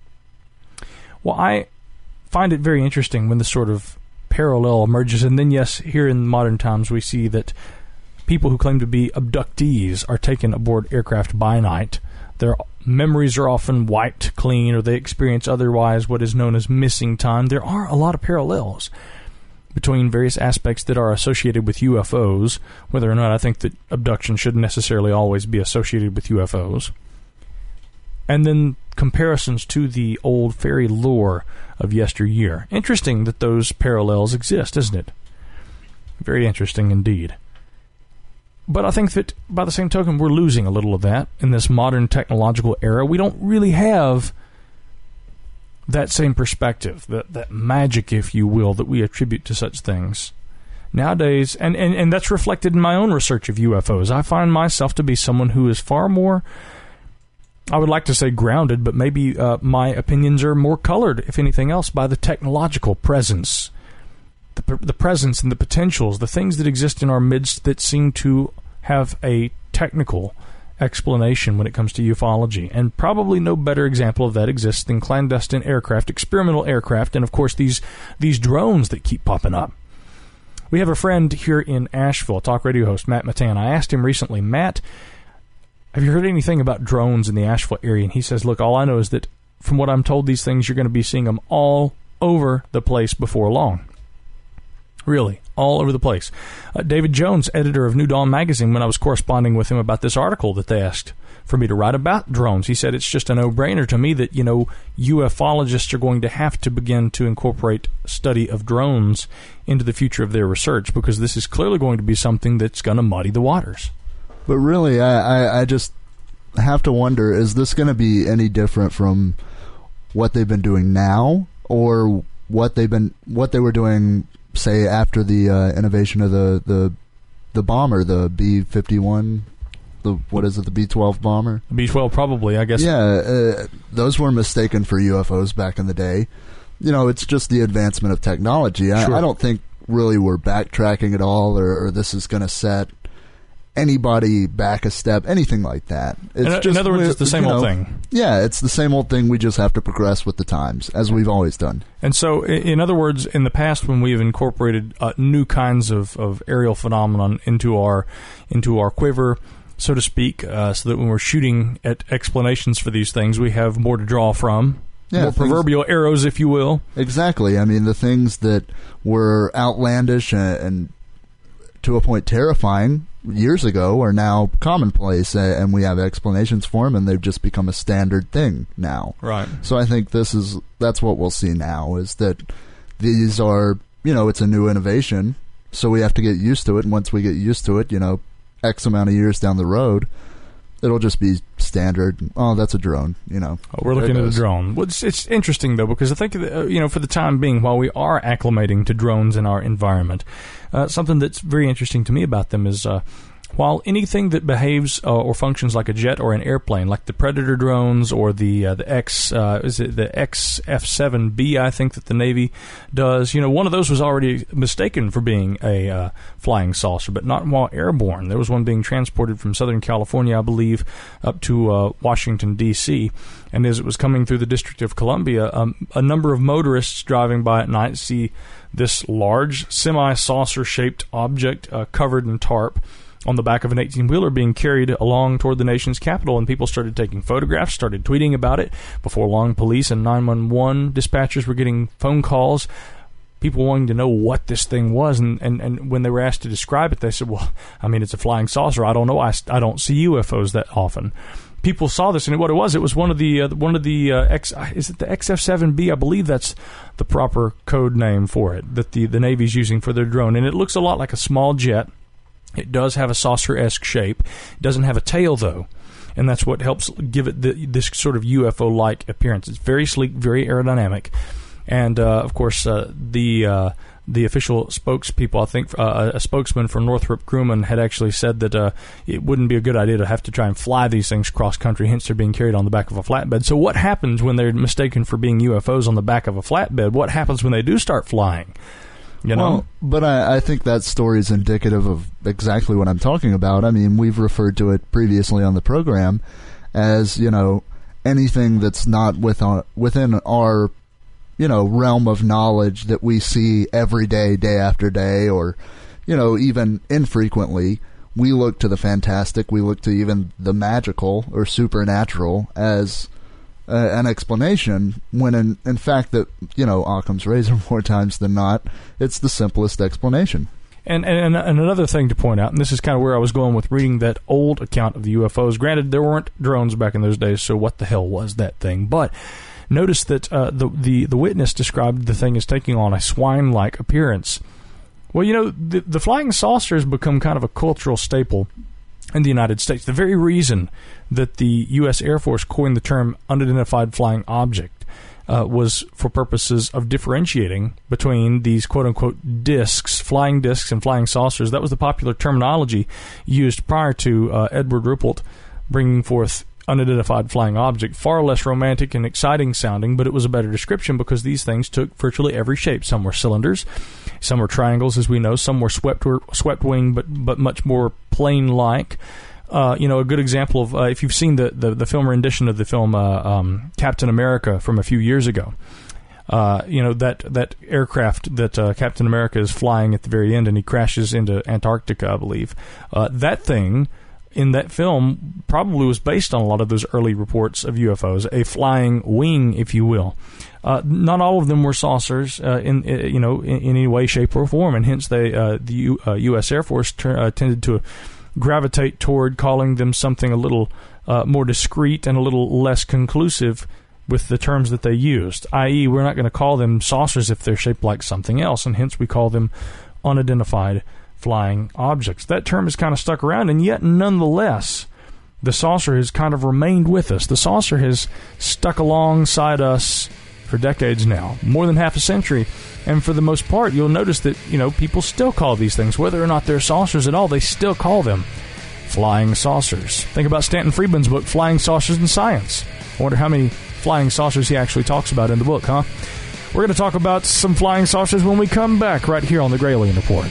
Well, I find it very interesting when this sort of parallel emerges, and then, yes, here in modern times we see that people who claim to be abductees are taken aboard aircraft by night. Their memories are often wiped clean, or they experience otherwise what is known as missing time. There are a lot of parallels between various aspects that are associated with U F Os, whether or not I think that abduction shouldn't necessarily always be associated with U F Os. And then comparisons to the old fairy lore of yesteryear. Interesting that those parallels exist, isn't it? Very interesting indeed. But I think that, by the same token, we're losing a little of that in this modern technological era. We don't really have that same perspective, that, that magic, if you will, that we attribute to such things. Nowadays, and, and, and that's reflected in my own research of U F Os, I find myself to be someone who is far more, I would like to say grounded, but maybe uh, my opinions are more colored, if anything else, by the technological presence. The, the presence and the potentials, the things that exist in our midst that seem to have a technical explanation when it comes to ufology. And probably no better example of that exists than clandestine aircraft, experimental aircraft, and of course these these drones that keep popping up. We have a friend here in Asheville, talk radio host Matt Matan. I asked him recently, Matt, have you heard anything about drones in the Asheville area? And he says, look, all I know is that from what I'm told, these things, you're going to be seeing them all over the place before long. Really, all over the place. Uh, David Jones, editor of New Dawn magazine, when I was corresponding with him about this article that they asked for me to write about drones, he said it's just a no-brainer to me that, you know, ufologists are going to have to begin to incorporate study of drones into the future of their research, because this is clearly going to be something that's going to muddy the waters. But really, I, I, I just have to wonder, is this going to be any different from what they've been doing now, or what they've been what they were doing, say, after the uh, innovation of the, the the bomber, the B fifty-one, the what is it, the B twelve bomber? B twelve, probably, I guess. Yeah, uh, those were mistaken for U F Os back in the day. You know, it's just the advancement of technology. I, sure. I don't think really we're backtracking at all, or, or this is going to set anybody back a step, anything like that. It's in, just, in other words, it's the same you know, old thing. Yeah, it's the same old thing. We just have to progress with the times, as we've always done. And so, in other words, in the past, when we've incorporated uh, new kinds of, of aerial phenomenon into our into our quiver, so to speak, uh, so that when we're shooting at explanations for these things, we have more to draw from. Yeah, more things, proverbial arrows, if you will. Exactly. I mean, the things that were outlandish and, and to a point terrifying years ago are now commonplace, and we have explanations for them, and they've just become a standard thing now. Right. So I think this is that's what we'll see now, is that these are, you know, it's a new innovation, so we have to get used to it, and once we get used to it, you know, X amount of years down the road, it'll just be standard. Oh, that's a drone, you know. Oh, we're looking at a drone. Well, it's, it's interesting, though, because I think, uh, you know, for the time being, while we are acclimating to drones in our environment, uh, something that's very interesting to me about them is uh, while anything that behaves uh, or functions like a jet or an airplane, like the Predator drones or the uh, the X uh, is it the X F seven B, I think that the Navy does. You know, one of those was already mistaken for being a uh, flying saucer, but not while airborne. There was one being transported from Southern California, I believe, up to uh, Washington D C, and as it was coming through the District of Columbia, um, a number of motorists driving by at night see this large semi-saucer-shaped object uh, covered in tarp on the back of an eighteen-wheeler being carried along toward the nation's capital, and people started taking photographs, started tweeting about it. Before long, police and nine one one dispatchers were getting phone calls, people wanting to know what this thing was, and, and, and when they were asked to describe it, they said, well, I mean, it's a flying saucer. I don't know. I, I don't see U F Os that often. People saw this, and what it was, it was one of the uh, one of the uh, X. Is it the X F seven B? I believe that's the proper code name for it that the the Navy's using for their drone, and it looks a lot like a small jet. It does have a saucer-esque shape. It doesn't have a tail, though, and that's what helps give it the, this sort of U F O-like appearance. It's very sleek, very aerodynamic, and, uh, of course, uh, the... Uh, The official spokespeople, I think uh, a spokesman from Northrop Grumman had actually said that uh, it wouldn't be a good idea to have to try and fly these things cross-country, hence they're being carried on the back of a flatbed. So what happens when they're mistaken for being U F Os on the back of a flatbed? What happens when they do start flying? You know? Well, but I, I think that story is indicative of exactly what I'm talking about. I mean, we've referred to it previously on the program as, you know, anything that's not with our, within our you know, realm of knowledge that we see every day, day after day, or, you know, even infrequently. We look to the fantastic, we look to even the magical or supernatural as uh, an explanation, when in, in fact that, you know, Occam's razor more times than not, it's the simplest explanation. And, and and another thing to point out, and this is kind of where I was going with reading that old account of the U F Os. Granted, there weren't drones back in those days, so what the hell was that thing? But notice that uh, the, the the witness described the thing as taking on a swine-like appearance. Well, you know, the, the flying saucer has become kind of a cultural staple in the United States. The very reason that the U S Air Force coined the term unidentified flying object uh, was for purposes of differentiating between these quote-unquote discs, flying discs and flying saucers. That was the popular terminology used prior to uh, Edward Ruppelt bringing forth unidentified flying object. Far less romantic and exciting sounding, but it was a better description because these things took virtually every shape. Some were cylinders, some were triangles, as we know, some were swept swept wing, but but much more plane-like. Uh, you know, a good example of, uh, if you've seen the, the, the film rendition of the film uh, um, Captain America from a few years ago, uh, you know, that, that aircraft that uh, Captain America is flying at the very end and he crashes into Antarctica, I believe. Uh, that thing in that film probably was based on a lot of those early reports of U F Os, a flying wing, if you will. Uh, not all of them were saucers uh, in, in you know in, in any way, shape, or form, and hence they uh, the U, uh, U S Air Force ter- uh, tended to gravitate toward calling them something a little uh, more discreet and a little less conclusive with the terms that they used. that is, we're not going to call them saucers if they're shaped like something else, and hence we call them unidentified flying objects. That term has kind of stuck around, and yet nonetheless, the saucer has kind of remained with us. The saucer has stuck alongside us for decades now, more than half a century, and for the most part, you'll notice that, you know, people still call these things, whether or not they're saucers at all, they still call them flying saucers. Think about Stanton Friedman's book, Flying Saucers in Science. I wonder how many flying saucers he actually talks about in the book, huh? We're going to talk about some flying saucers when we come back right here on the Gralien Report.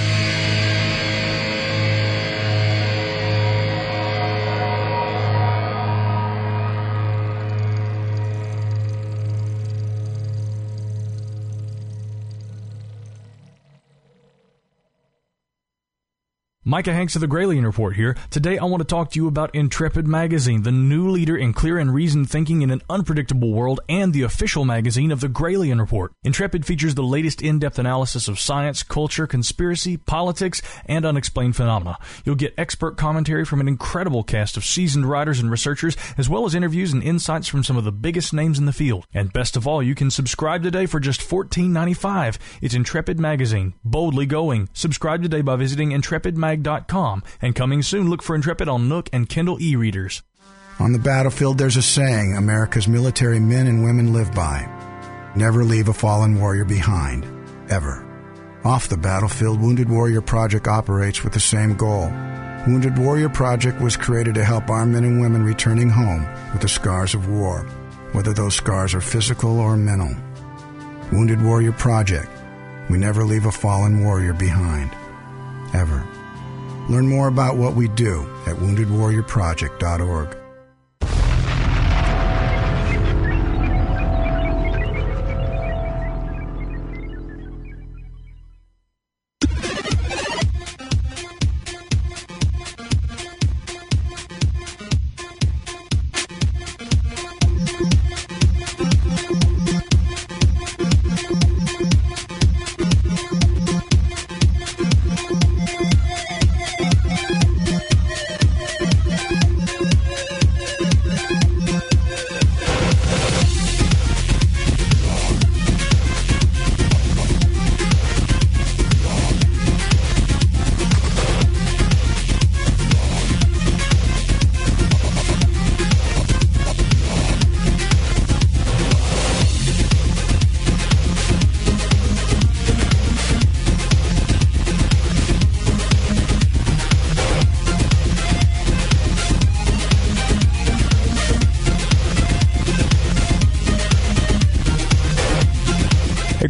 Micah Hanks of the Gralien Report here. Today I want to talk to you about Intrepid Magazine, the new leader in clear and reasoned thinking in an unpredictable world, and the official magazine of the Gralien Report. Intrepid features the latest in-depth analysis of science, culture, conspiracy, politics, and unexplained phenomena. You'll get expert commentary from an incredible cast of seasoned writers and researchers, as well as interviews and insights from some of the biggest names in the field. And best of all, you can subscribe today for just fourteen ninety-five. It's Intrepid Magazine. Boldly going. Subscribe today by visiting intrepid mag dot com, and coming soon, look for Intrepid on Nook and Kindle e-readers. On the battlefield, there's a saying America's military men and women live by: never leave a fallen warrior behind, ever. Off the battlefield, Wounded Warrior Project operates with the same goal. Wounded Warrior Project was created to help our men and women returning home with the scars of war, whether those scars are physical or mental. Wounded Warrior Project. We never leave a fallen warrior behind, ever. Learn more about what we do at wounded warrior project dot org.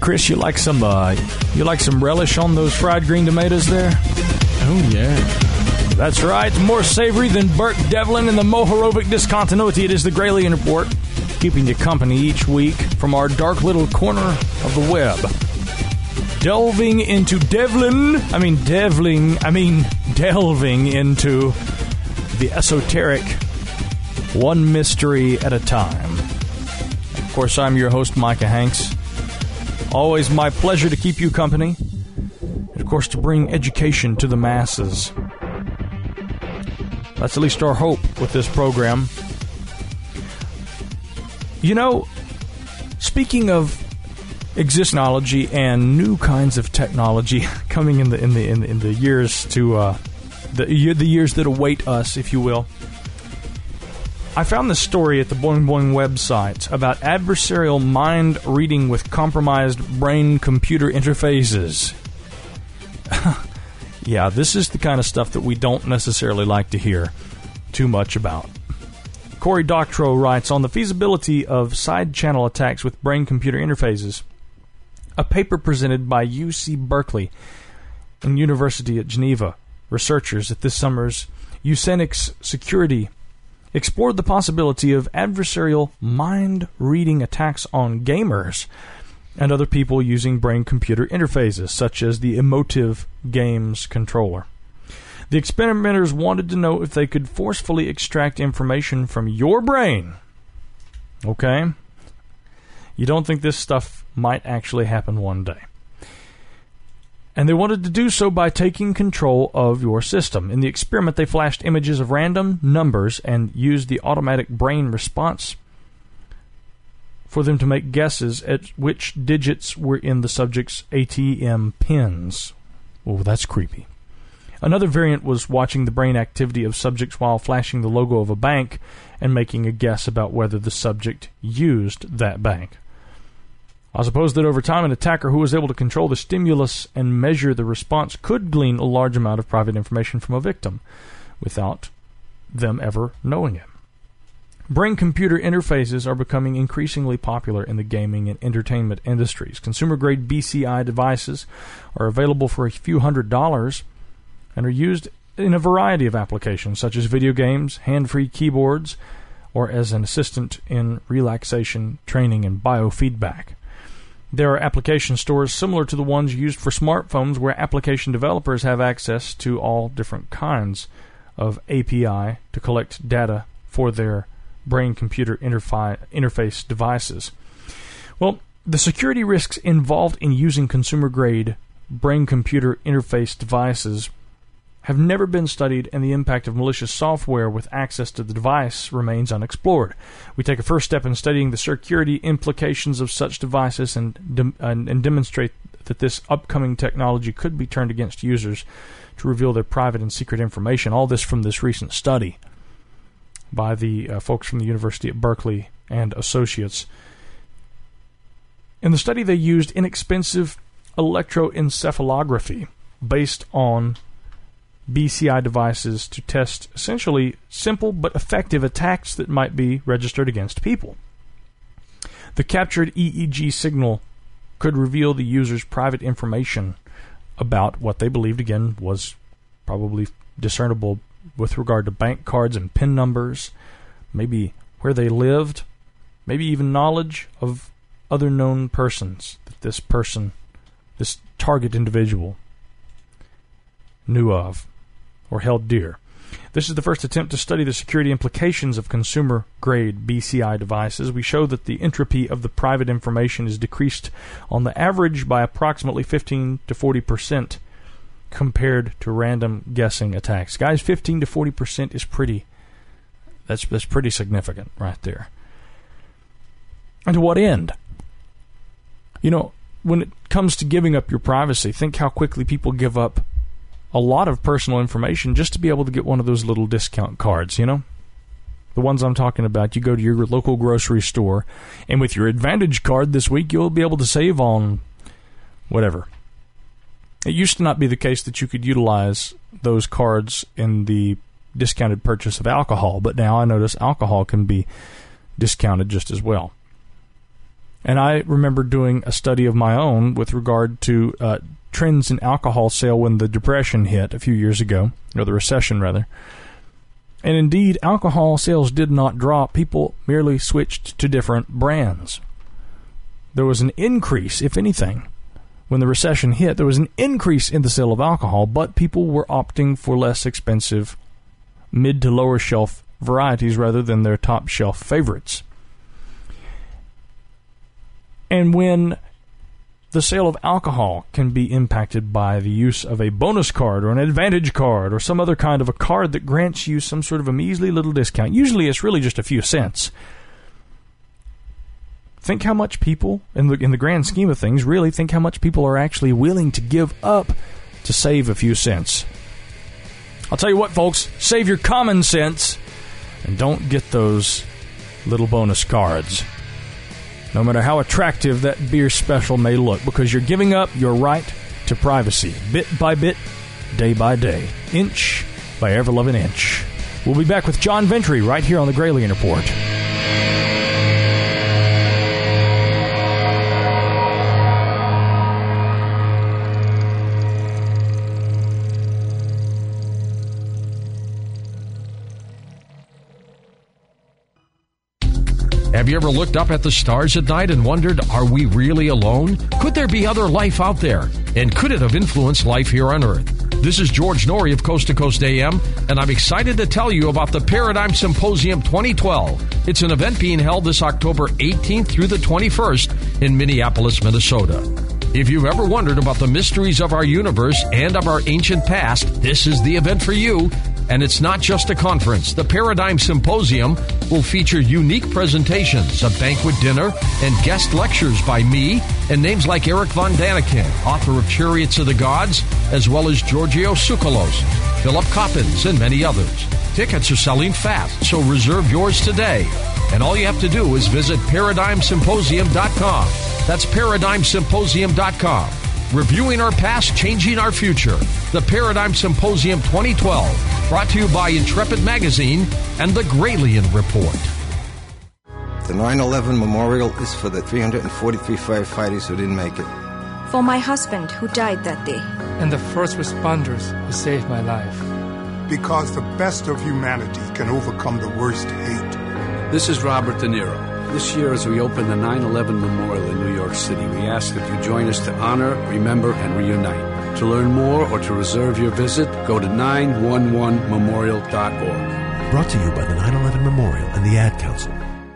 Chris, you like some uh, you like some relish on those fried green tomatoes there? Oh, yeah. That's right. More savory than Burt Devlin in the Mohorovic discontinuity. It is the Gralien Report, keeping you company each week from our dark little corner of the web. Delving into Devlin, I mean Devling, I mean delving into the esoteric, one mystery at a time. Of course, I'm your host, Micah Hanks. Always my pleasure to keep you company. And, of course, to bring education to the masses. That's at least our hope with this program. You know, speaking of existnology and new kinds of technology coming in the in the in, in the years to uh, the the years that await us, if you will, I found this story at the Boing Boing website about adversarial mind reading with compromised brain-computer interfaces. Yeah, this is the kind of stuff that we don't necessarily like to hear too much about. Cory Doctorow writes on the feasibility of side-channel attacks with brain-computer interfaces. A paper presented by U C Berkeley and University at Geneva researchers at this summer's Eusenix Security explored the possibility of adversarial mind-reading attacks on gamers and other people using brain-computer interfaces, such as the Emotive Games controller. The experimenters wanted to know if they could forcefully extract information from your brain. Okay? You don't think this stuff might actually happen one day. And they wanted to do so by taking control of your system. In the experiment, they flashed images of random numbers and used the automatic brain response for them to make guesses at which digits were in the subject's A T M pins. Oh, that's creepy. Another variant was watching the brain activity of subjects while flashing the logo of a bank and making a guess about whether the subject used that bank. I suppose that over time, an attacker who was able to control the stimulus and measure the response could glean a large amount of private information from a victim without them ever knowing it. Brain-computer interfaces are becoming increasingly popular in the gaming and entertainment industries. Consumer-grade B C I devices are available for a few hundred dollars and are used in a variety of applications, such as video games, hand-free keyboards, or as an assistant in relaxation, training, and biofeedback. There are application stores similar to the ones used for smartphones where application developers have access to all different kinds of A P I to collect data for their brain-computer interfi- interface devices. Well, the security risks involved in using consumer-grade brain-computer interface devices have never been studied, and the impact of malicious software with access to the device remains unexplored. We take a first step in studying the security implications of such devices and, de- and, and demonstrate that this upcoming technology could be turned against users to reveal their private and secret information. All this from this recent study by the uh, folks from the University at Berkeley and Associates. In the study, they used inexpensive electroencephalography based on B C I devices to test essentially simple but effective attacks that might be registered against people. The captured E E G signal could reveal the user's private information about what they believed, again, was probably discernible with regard to bank cards and PIN numbers, maybe where they lived, maybe even knowledge of other known persons that this person, this target individual, knew of or held dear. This is the first attempt to study the security implications of consumer-grade B C I devices. We show that the entropy of the private information is decreased on the average by approximately fifteen to forty percent compared to random guessing attacks. Guys, fifteen to forty percent is pretty, that's, that's pretty significant right there. And to what end? You know, when it comes to giving up your privacy, think how quickly people give up a lot of personal information just to be able to get one of those little discount cards, you know? The ones I'm talking about. You go to your local grocery store, and with your Advantage card this week, you'll be able to save on whatever. It used to not be the case that you could utilize those cards in the discounted purchase of alcohol, but now I notice alcohol can be discounted just as well. And I remember doing a study of my own with regard to uh, trends in alcohol sale when the Depression hit a few years ago, or the recession, rather. And indeed, alcohol sales did not drop. People merely switched to different brands. There was an increase, if anything. When the recession hit, there was an increase in the sale of alcohol, but people were opting for less expensive mid to lower shelf varieties rather than their top shelf favorites. And when the sale of alcohol can be impacted by the use of a bonus card or an advantage card or some other kind of a card that grants you some sort of a measly little discount, usually it's really just a few cents. Think how much people, in the, in the grand scheme of things, really think how much people are actually willing to give up to save a few cents. I'll tell you what, folks, save your common sense and don't get those little bonus cards, no matter how attractive that beer special may look, because you're giving up your right to privacy, bit by bit, day by day, inch by ever-loving inch. We'll be back with John Ventry right here on the Gralien Report. Have you ever looked up at the stars at night and wondered, are we really alone? Could there be other life out there? And could it have influenced life here on Earth? This is George Norrie of Coast to Coast A M, and I'm excited to tell you about the Paradigm Symposium twenty twelve. It's an event being held this October eighteenth through the twenty-first in Minneapolis, Minnesota. If you've ever wondered about the mysteries of our universe and of our ancient past, this is the event for you. And it's not just a conference. The Paradigm Symposium will feature unique presentations, a banquet dinner, and guest lectures by me and names like Eric Von Daniken, author of Chariots of the Gods, as well as Giorgio Tsoukalos, Philip Coppens, and many others. Tickets are selling fast, so reserve yours today. And all you have to do is visit paradigm symposium dot com. That's paradigm symposium dot com. Reviewing our past, changing our future. The Paradigm Symposium twenty twelve, brought to you by Intrepid Magazine and the Gralien Report. The nine eleven Memorial is for the three hundred forty-three firefighters who didn't make it. For my husband who died that day. And the first responders who saved my life. Because the best of humanity can overcome the worst hate. This is Robert De Niro. This year, as we open the nine eleven Memorial in New York City, we ask that you join us to honor, remember, and reunite. To learn more or to reserve your visit, go to nine one one memorial dot org. Brought to you by the nine eleven Memorial and the Ad Council.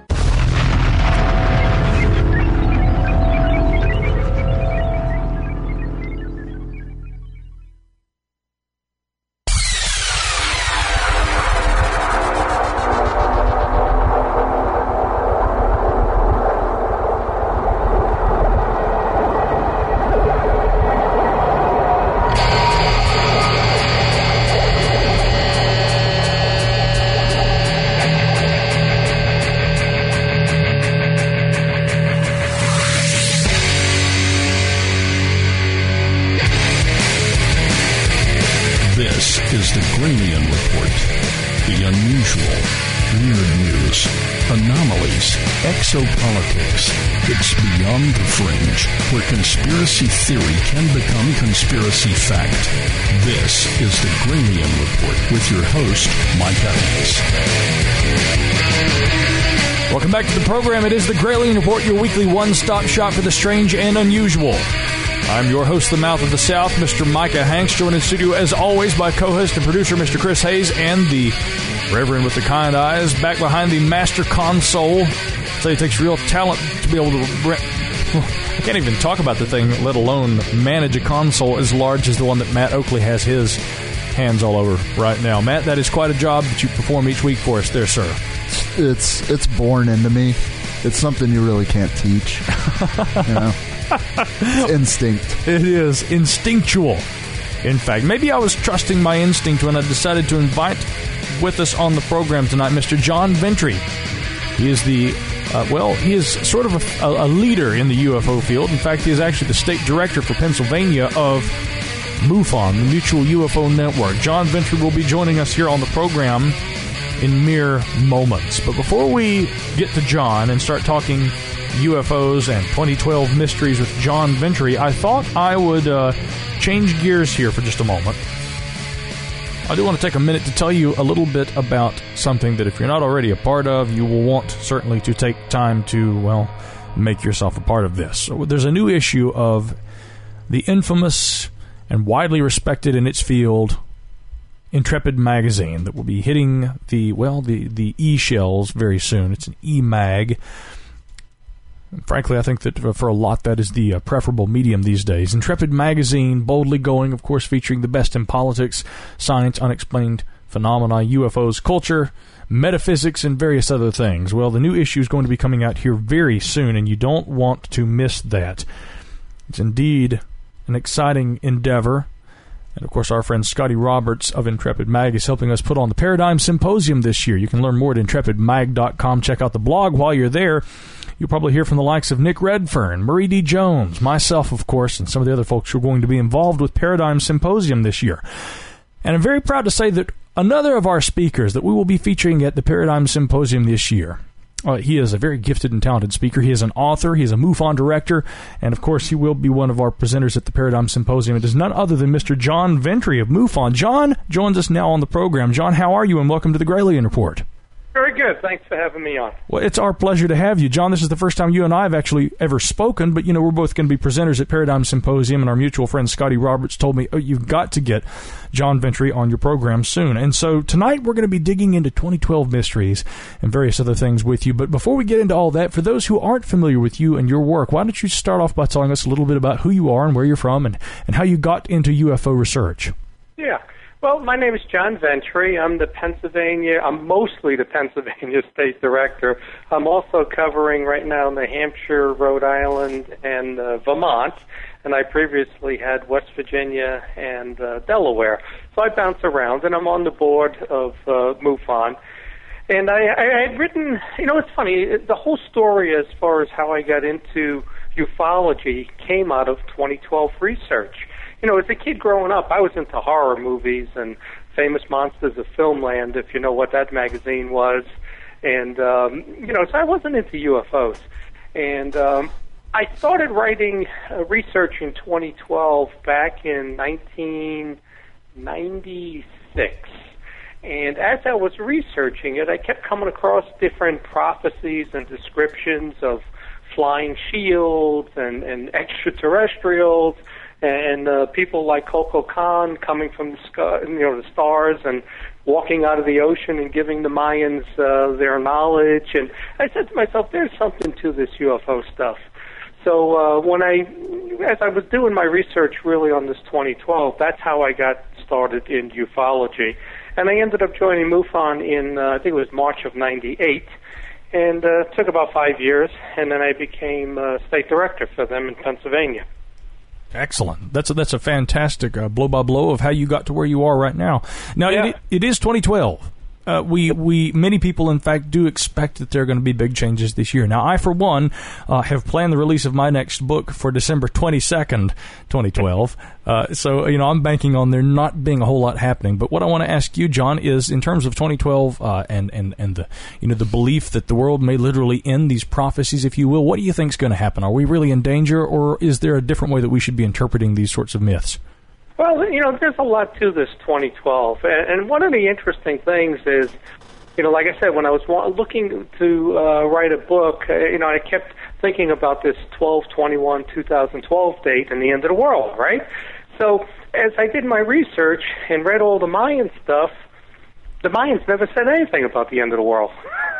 is the Gralien Report. The unusual, weird news, anomalies, exopolitics. It's beyond the fringe, where conspiracy theory can become conspiracy fact. This is the Gralien Report with your host, Micah Hanks. Welcome back to the program. It is the Gralien Report, your weekly one-stop shop for the strange and unusual. I'm your host, the Mouth of the South, Mister Micah Hanks, joined in studio as always by co-host and producer Mister Chris Hayes and the Reverend with the kind eyes back behind the master console. So it takes real talent to be able to... Re- I can't even talk about the thing, let alone manage a console as large as the one that Matt Oakley has his hands all over right now. Matt, that is quite a job that you perform each week for us there, sir. It's it's born into me. It's something you really can't teach. You know? It's instinct. It is instinctual. In fact, maybe I was trusting my instinct when I decided to invite with us on the program tonight Mister John Ventry. He is the, uh, well, he is sort of a, a leader in the U F O field. In fact, he is actually the state director for Pennsylvania of MUFON, the Mutual U F O Network. John Ventry will be joining us here on the program in mere moments. But before we get to John and start talking U F Os and twenty twelve Mysteries with John Ventry, I thought I would uh, change gears here for just a moment. I do want to take a minute to tell you a little bit about something that if you're not already a part of, you will want certainly to take time to, well, make yourself a part of this. So there's a new issue of the infamous and widely respected in its field Intrepid magazine that will be hitting the, well, the, the e-shells very soon. It's an e-mag. And frankly, I think that for a lot that is the uh, preferable medium these days. Intrepid magazine, boldly going, of course, featuring the best in politics, science, unexplained phenomena, U F Os, culture, metaphysics, and various other things. Well, the new issue is going to be coming out here very soon, and you don't want to miss that. It's indeed an exciting endeavor. And, of course, our friend Scotty Roberts of Intrepid Mag is helping us put on the Paradigm Symposium this year. You can learn more at intrepid mag dot com. Check out the blog while you're there. You'll probably hear from the likes of Nick Redfern, Murray D. Jones, myself, of course, and some of the other folks who are going to be involved with Paradigm Symposium this year. And I'm very proud to say that another of our speakers that we will be featuring at the Paradigm Symposium this year, uh, he is a very gifted and talented speaker. He is an author. He is a MUFON director. And, of course, he will be one of our presenters at the Paradigm Symposium. It is none other than Mister John Ventry of MUFON. John joins us now on the program. John, how are you? And welcome to the Gralien Report. Very good. Thanks for having me on. Well, it's our pleasure to have you. John, this is the first time you and I have actually ever spoken, but, you know, we're both going to be presenters at Paradigm Symposium, and our mutual friend Scotty Roberts told me, oh, you've got to get John Ventry on your program soon. And so tonight we're going to be digging into twenty twelve mysteries and various other things with you. But before we get into all that, for those who aren't familiar with you and your work, why don't you start off by telling us a little bit about who you are and where you're from and, and how you got into U F O research? Yeah. Well, my name is John Ventry. I'm the Pennsylvania, I'm mostly the Pennsylvania State Director. I'm also covering right now New Hampshire, Rhode Island, and uh, Vermont. And I previously had West Virginia and uh, Delaware. So I bounce around, and I'm on the board of uh, MUFON. And I, I had written, you know, it's funny, the whole story as far as how I got into ufology came out of twenty twelve research. You know, as a kid growing up, I was into horror movies and Famous Monsters of Filmland, if you know what that magazine was. And, um, you know, so I wasn't into U F Os. And um, I started writing uh, research in twenty twelve back in nineteen ninety-six. And as I was researching it, I kept coming across different prophecies and descriptions of flying shields and, and extraterrestrials, and uh, people like Coco Khan coming from the sky, you know, the stars and walking out of the ocean and giving the Mayans uh, their knowledge. And I said to myself, there's something to this U F O stuff. So uh, when I, as I was doing my research really on this twenty twelve, that's how I got started in ufology. And I ended up joining MUFON in, uh, I think it was March of ninety-eight. And uh, it took about five years, and then I became uh, state director for them in Pennsylvania. Excellent. That's a, that's a fantastic uh, blow by blow of how you got to where you are right now. Now, yeah. it, it is twenty twelve. Uh, we, we many people, in fact, do expect that there are going to be big changes this year. Now, I, for one, uh, have planned the release of my next book for December twenty-second, twenty twelve. Uh, so, you know, I'm banking on there not being a whole lot happening. But what I want to ask you, John, is in terms of twenty twelve uh, and, and, and the, you know, the belief that the world may literally end, these prophecies, if you will, what do you think is going to happen? Are we really in danger, or is there a different way that we should be interpreting these sorts of myths? Well, you know, there's a lot to this twenty twelve, and one of the interesting things is, you know, like I said, when I was looking to uh, write a book, uh, you know, I kept thinking about this twelve twenty-one two thousand twelve date and the end of the world, right? So as I did my research and read all the Mayan stuff, the Mayans never said anything about the end of the world.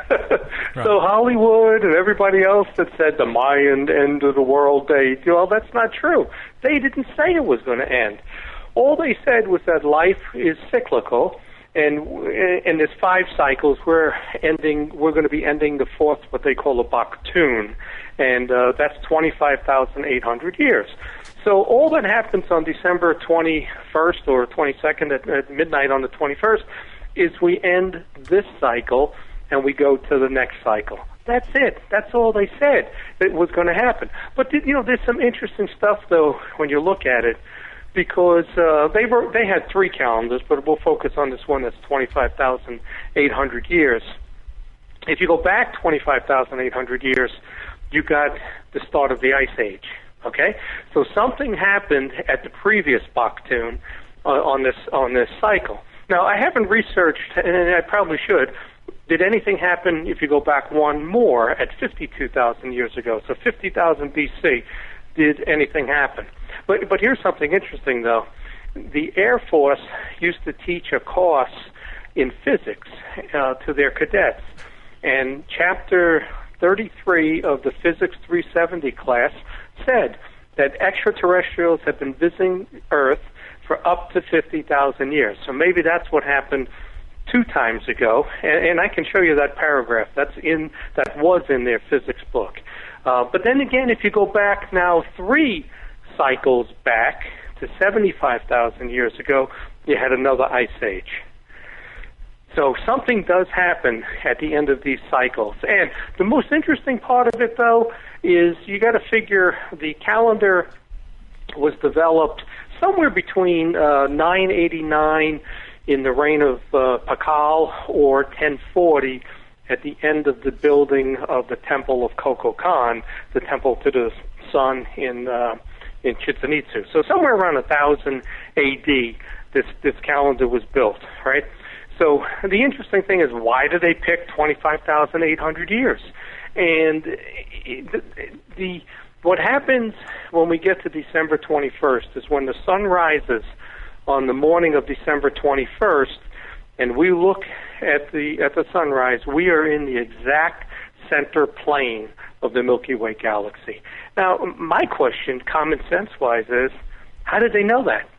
Right. So Hollywood and everybody else that said the Mayan end of the world date, well, that's not true. They didn't say it was going to end. All they said was that life is cyclical, and in there's five cycles. We're ending. We're going to be ending the fourth, what they call a Baktun, and uh, that's twenty-five thousand eight hundred years. So all that happens on December twenty-first or twenty-second at, at midnight on the twenty-first is we end this cycle and we go to the next cycle. That's it. That's all they said that was going to happen. But you know, there's some interesting stuff though when you look at it, because uh, they were they had three calendars, but we'll focus on this one that's twenty-five thousand eight hundred years. If you go back twenty-five thousand eight hundred years, you got the start of the Ice Age. Okay, so something happened at the previous Baktun uh, on this on this cycle. Now, I haven't researched, and I probably should. Did anything happen if you go back one more at fifty-two thousand years ago? So fifty thousand B C. Did anything happen? But but here's something interesting, though. The Air Force used to teach a course in physics uh, to their cadets, and Chapter thirty-three of the Physics three seventy class said that extraterrestrials have been visiting Earth for up to fifty thousand years. So maybe that's what happened two times ago, and, and I can show you that paragraph. That's in that was in their physics book. Uh, but then again, if you go back now three cycles back to seventy-five thousand years ago, you had another ice age. So something does happen at the end of these cycles. And the most interesting part of it, though, is you got to figure the calendar was developed somewhere between uh, nine eighty-nine in the reign of uh, Pakal or ten forty at the end of the building of the Temple of Kukulkan, the temple to the sun in uh, in Chichen Itza. So somewhere around one thousand A D, this this calendar was built, right? So the interesting thing is, why do they pick twenty-five thousand eight hundred years? And the, the what happens when we get to December twenty-first is when the sun rises on the morning of December twenty-first, and we look at the at the sunrise, we are in the exact center plane of the Milky Way galaxy. Now, my question, common sense-wise, is how did they know that?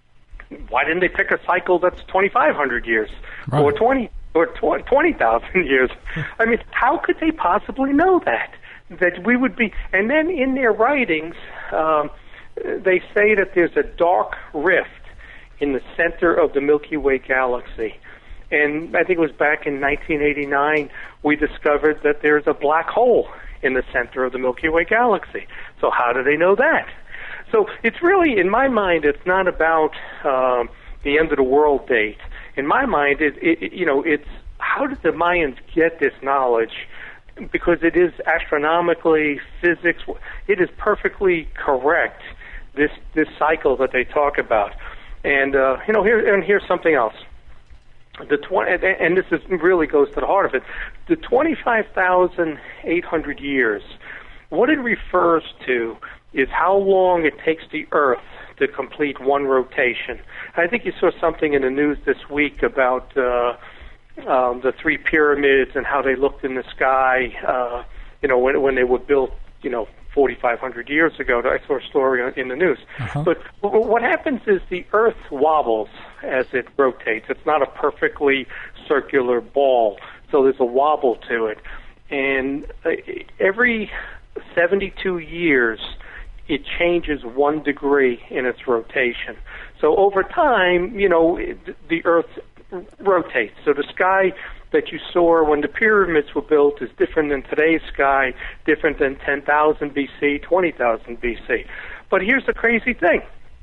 Why didn't they pick a cycle that's twenty-five hundred years right. or twenty or twenty thousand years? I mean, how could they possibly know that? That we would be, and then in their writings, um, they say that there's a dark rift in the center of the Milky Way galaxy. And I think it was back in nineteen eighty-nine we discovered that there's a black hole in the center of the Milky Way galaxy. So how do they know that? So it's really, in my mind, it's not about um, the end of the world date. In my mind, it, it, you know, it's how did the Mayans get this knowledge? Because it is astronomically, physics, it is perfectly correct, this this cycle that they talk about. And, uh, you know, here and here's something else. The twenty, and this is really goes to the heart of it. The twenty-five thousand eight hundred years, what it refers to is how long it takes the Earth to complete one rotation. I think you saw something in the news this week about uh, um, the three pyramids and how they looked in the sky, uh, you know, when, when they were built, you know, forty-five hundred years ago. I saw a story in the news. Uh-huh. But what happens is the Earth wobbles as it rotates. It's not a perfectly circular ball, so there's a wobble to it. And every seventy-two years, it changes one degree in its rotation. So over time, you know, the Earth rotates. So the sky that you saw when the pyramids were built is different than today's sky, different than ten thousand B C, twenty thousand B C. But here's the crazy thing.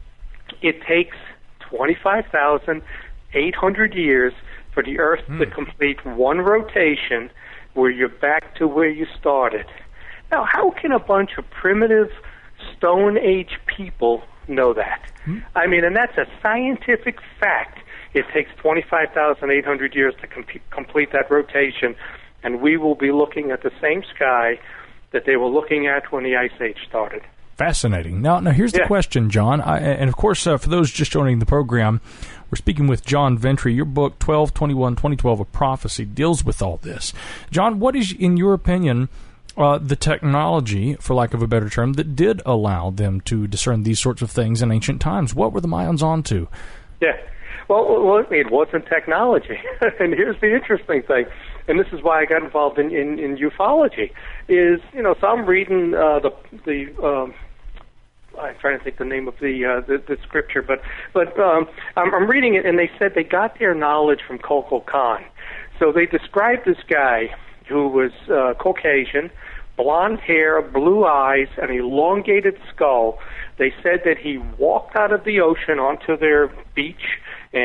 It takes twenty-five thousand eight hundred years for the Earth hmm. to complete one rotation where you're back to where you started. Now, how can a bunch of primitive Stone Age people know that? Hmm. I mean, and that's a scientific fact. It takes twenty-five thousand eight hundred years to com- complete that rotation, and we will be looking at the same sky that they were looking at when the Ice Age started. Fascinating. Now, now here's the yeah. question, John. I, and, of course, uh, for those just joining the program, we're speaking with John Ventry. Your book, twelve twenty-one twenty twelve, A Prophecy, deals with all this. John, what is, in your opinion, uh, the technology, for lack of a better term, that did allow them to discern these sorts of things in ancient times? What were the Mayans onto? Yeah. Well, well, it wasn't technology. And here's the interesting thing, and this is why I got involved in, in, in ufology, is, you know, so I'm reading uh, the, the um, I'm trying to think the name of the uh, the, the scripture, but but um, I'm, I'm reading it, and they said they got their knowledge from Kukulkan. So they described this guy who was uh, Caucasian, blonde hair, blue eyes, an elongated skull. They said that he walked out of the ocean onto their beach and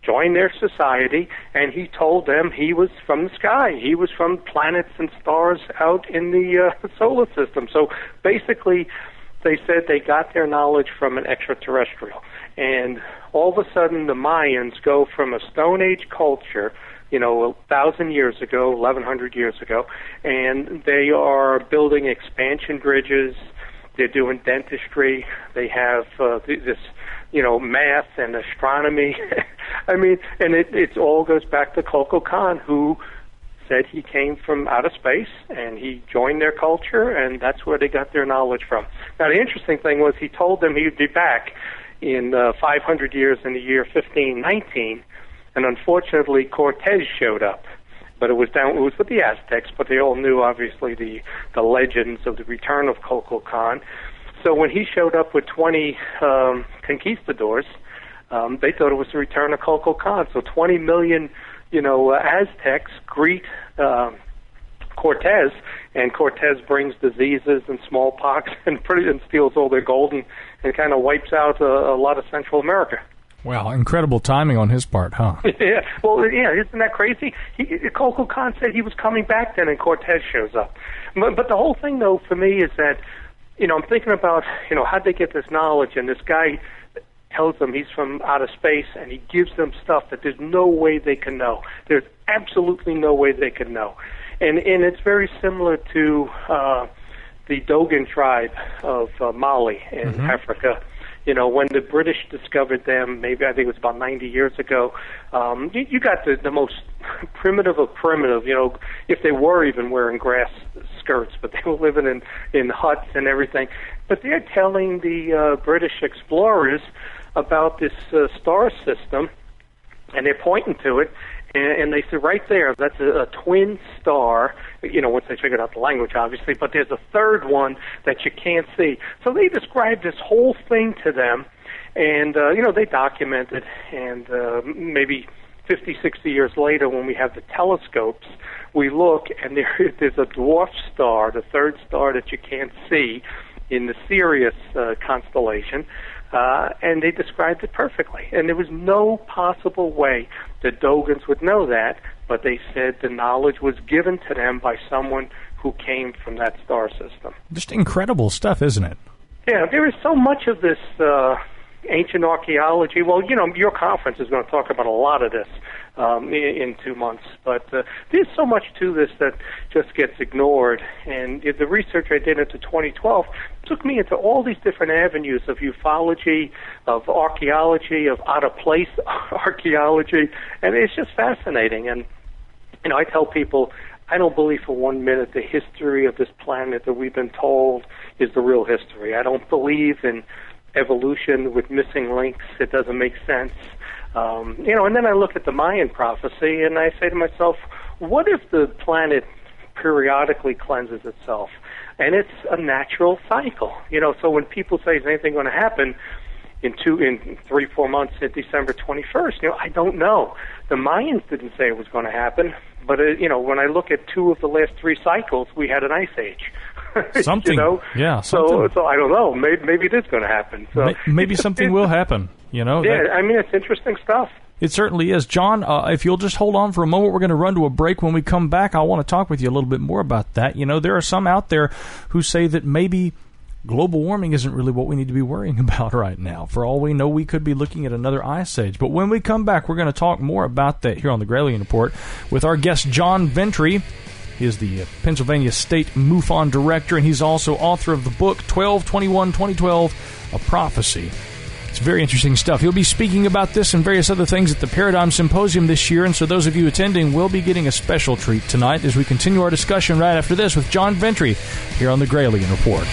joined their society, and he told them he was from the sky. He was from planets and stars out in the uh, solar system. So basically, they said they got their knowledge from an extraterrestrial. And all of a sudden, the Mayans go from a Stone Age culture, you know, a thousand years ago, eleven hundred years ago, and they are building expansion bridges. They're doing dentistry. They have uh, this, you know, math and astronomy. I mean, and it, it all goes back to Kukulkan, who said he came from outer space, and he joined their culture, and that's where they got their knowledge from. Now, the interesting thing was he told them he'd be back in uh, five hundred years in the year fifteen nineteen, and unfortunately Cortez showed up. But it was down. It was with the Aztecs, but they all knew, obviously, the, the legends of the return of Kukulkan. So when he showed up with twenty um, conquistadors, um, they thought it was the return of Kukulkan. So twenty million, you know, uh, Aztecs greet uh, Cortez, and Cortez brings diseases and smallpox and pretty and steals all their gold and, and kind of wipes out a, a lot of Central America. Wow, incredible timing on his part, huh? Yeah, well, yeah, isn't that crazy? He, Kukulkan said he was coming back then, and Cortez shows up. But, but the whole thing, though, for me is that, you know, I'm thinking about, you know, how'd they get this knowledge? And this guy tells them he's from outer space, and he gives them stuff that there's no way they can know. There's absolutely no way they can know. And and it's very similar to uh, the Dogon tribe of uh, Mali in mm-hmm. Africa. You know, when the British discovered them, maybe I think it was about ninety years ago, um, you, you got the, the most primitive of primitive, you know, if they were even wearing grass skirts, but they were living in, in huts and everything. But they're telling the uh, British explorers about this uh, star system, and they're pointing to it, and, and they say right there, that's a, a twin star, you know, once they figured out the language, obviously, but there's a third one that you can't see. So they described this whole thing to them, and, uh, you know, they documented, and uh, maybe fifty, sixty years later, when we have the telescopes, we look, and there, there's a dwarf star, the third star that you can't see, in the Sirius uh, constellation, uh, and they described it perfectly. And there was no possible way the Dogons would know that, but they said the knowledge was given to them by someone who came from that star system. Just incredible stuff, isn't it? Yeah, there is so much of this uh, ancient archaeology. Well, you know, your conference is going to talk about a lot of this um, in, in two months, but uh, there's so much to this that just gets ignored. And the research I did into twenty twelve took me into all these different avenues of ufology, of archaeology, of out-of-place archaeology, and it's just fascinating. And, you know, I tell people, I don't believe for one minute the history of this planet that we've been told is the real history. I don't believe in evolution with missing links. It doesn't make sense. Um, you know, and then I look at the Mayan prophecy and I say to myself, what if the planet periodically cleanses itself? And it's a natural cycle. You know, so when people say, is anything going to happen in two, in three, four months at December twenty-first, you know, I don't know. The Mayans didn't say it was going to happen, but, uh, you know, when I look at two of the last three cycles, we had an ice age. Something, you know? yeah. Something. So, so I don't know. Maybe, maybe it is going to happen. So maybe something will happen. You know. Yeah, that, I mean, it's interesting stuff. It certainly is, John. Uh, if you'll just hold on for a moment, we're going to run to a break. When we come back, I want to talk with you a little bit more about that. You know, there are some out there who say that maybe global warming isn't really what we need to be worrying about right now. For all we know, we could be looking at another ice age. But when we come back, we're going to talk more about that here on the Gralien Report with our guest, John Ventry. He is the Pennsylvania State MUFON Director, and he's also author of the book twelve twenty-one twenty twelve, A Prophecy. It's very interesting stuff. He'll be speaking about this and various other things at the Paradigm Symposium this year, and so those of you attending will be getting a special treat tonight as we continue our discussion right after this with John Ventry here on the Gralien Report.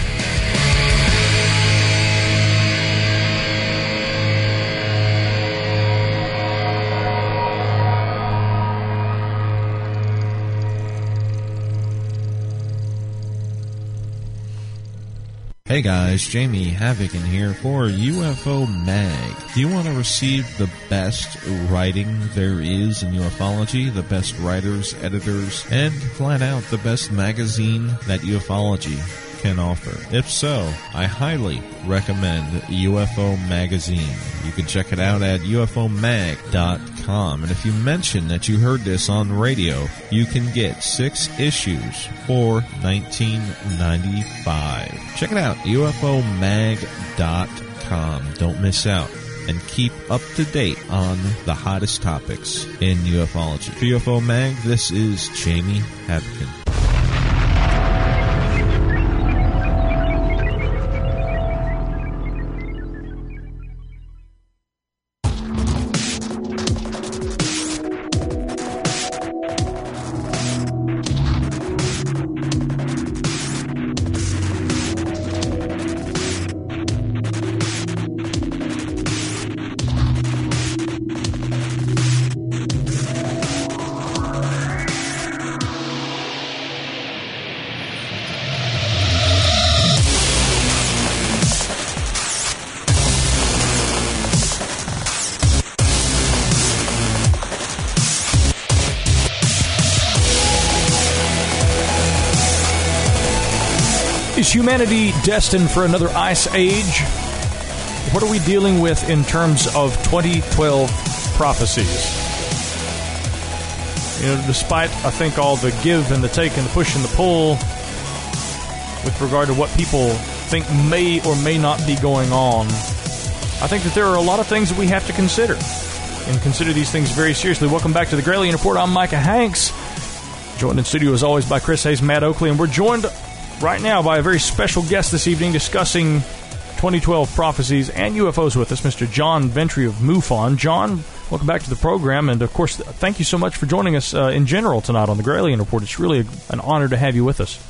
Hey guys, Jamie Havoc in here for U F O Mag. Do you want to receive the best writing there is in ufology, the best writers, editors, and flat out the best magazine, that ufology? can offer? If so, I highly recommend U F O Magazine. You can check it out at U F O mag dot com. And if you mention that you heard this on radio, you can get six issues for nineteen ninety-five dollars. Check it out, U F O mag dot com. Don't miss out. And keep up to date on the hottest topics in ufology. For U F O Mag, this is Jamie Havigan. Is humanity destined for another ice age? What are we dealing with in terms of twenty twelve prophecies? You know, despite, I think, all the give and the take and the push and the pull with regard to what people think may or may not be going on, I think that there are a lot of things that we have to consider and consider these things very seriously. Welcome back to the Gralien Report. I'm Micah Hanks, joined in studio as always by Chris Hayes, Matt Oakley, and we're joined right now by a very special guest this evening discussing twenty twelve prophecies and U F Os with us, Mister John Ventry of MUFON. John, welcome back to the program, and of course, thank you so much for joining us uh, in general tonight on the Gralien Report. It's really an honor to have you with us.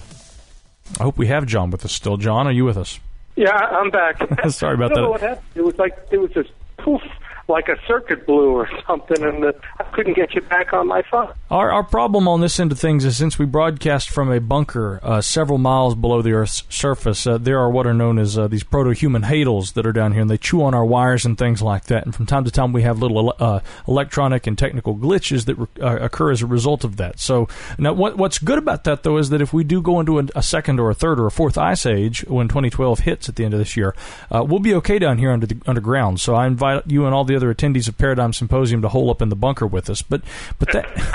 I hope we have John with us still. John, are you with us? Yeah, I'm back. Sorry about I don't that. know what happened. It was like it was just poof, like a circuit blew or something, and the, I couldn't get you back on my phone. Our our problem on this end of things is since we broadcast from a bunker uh, several miles below the Earth's surface, uh, there are what are known as uh, these proto-human hadals that are down here, and they chew on our wires and things like that. And from time to time, we have little uh, electronic and technical glitches that re- uh, occur as a result of that. So now, what, what's good about that, though, is that if we do go into a, a second or a third or a fourth ice age when twenty twelve hits at the end of this year, uh, we'll be okay down here under the underground. So I invite you and all the other attendees of Paradigm Symposium to hole up in the bunker with us. But but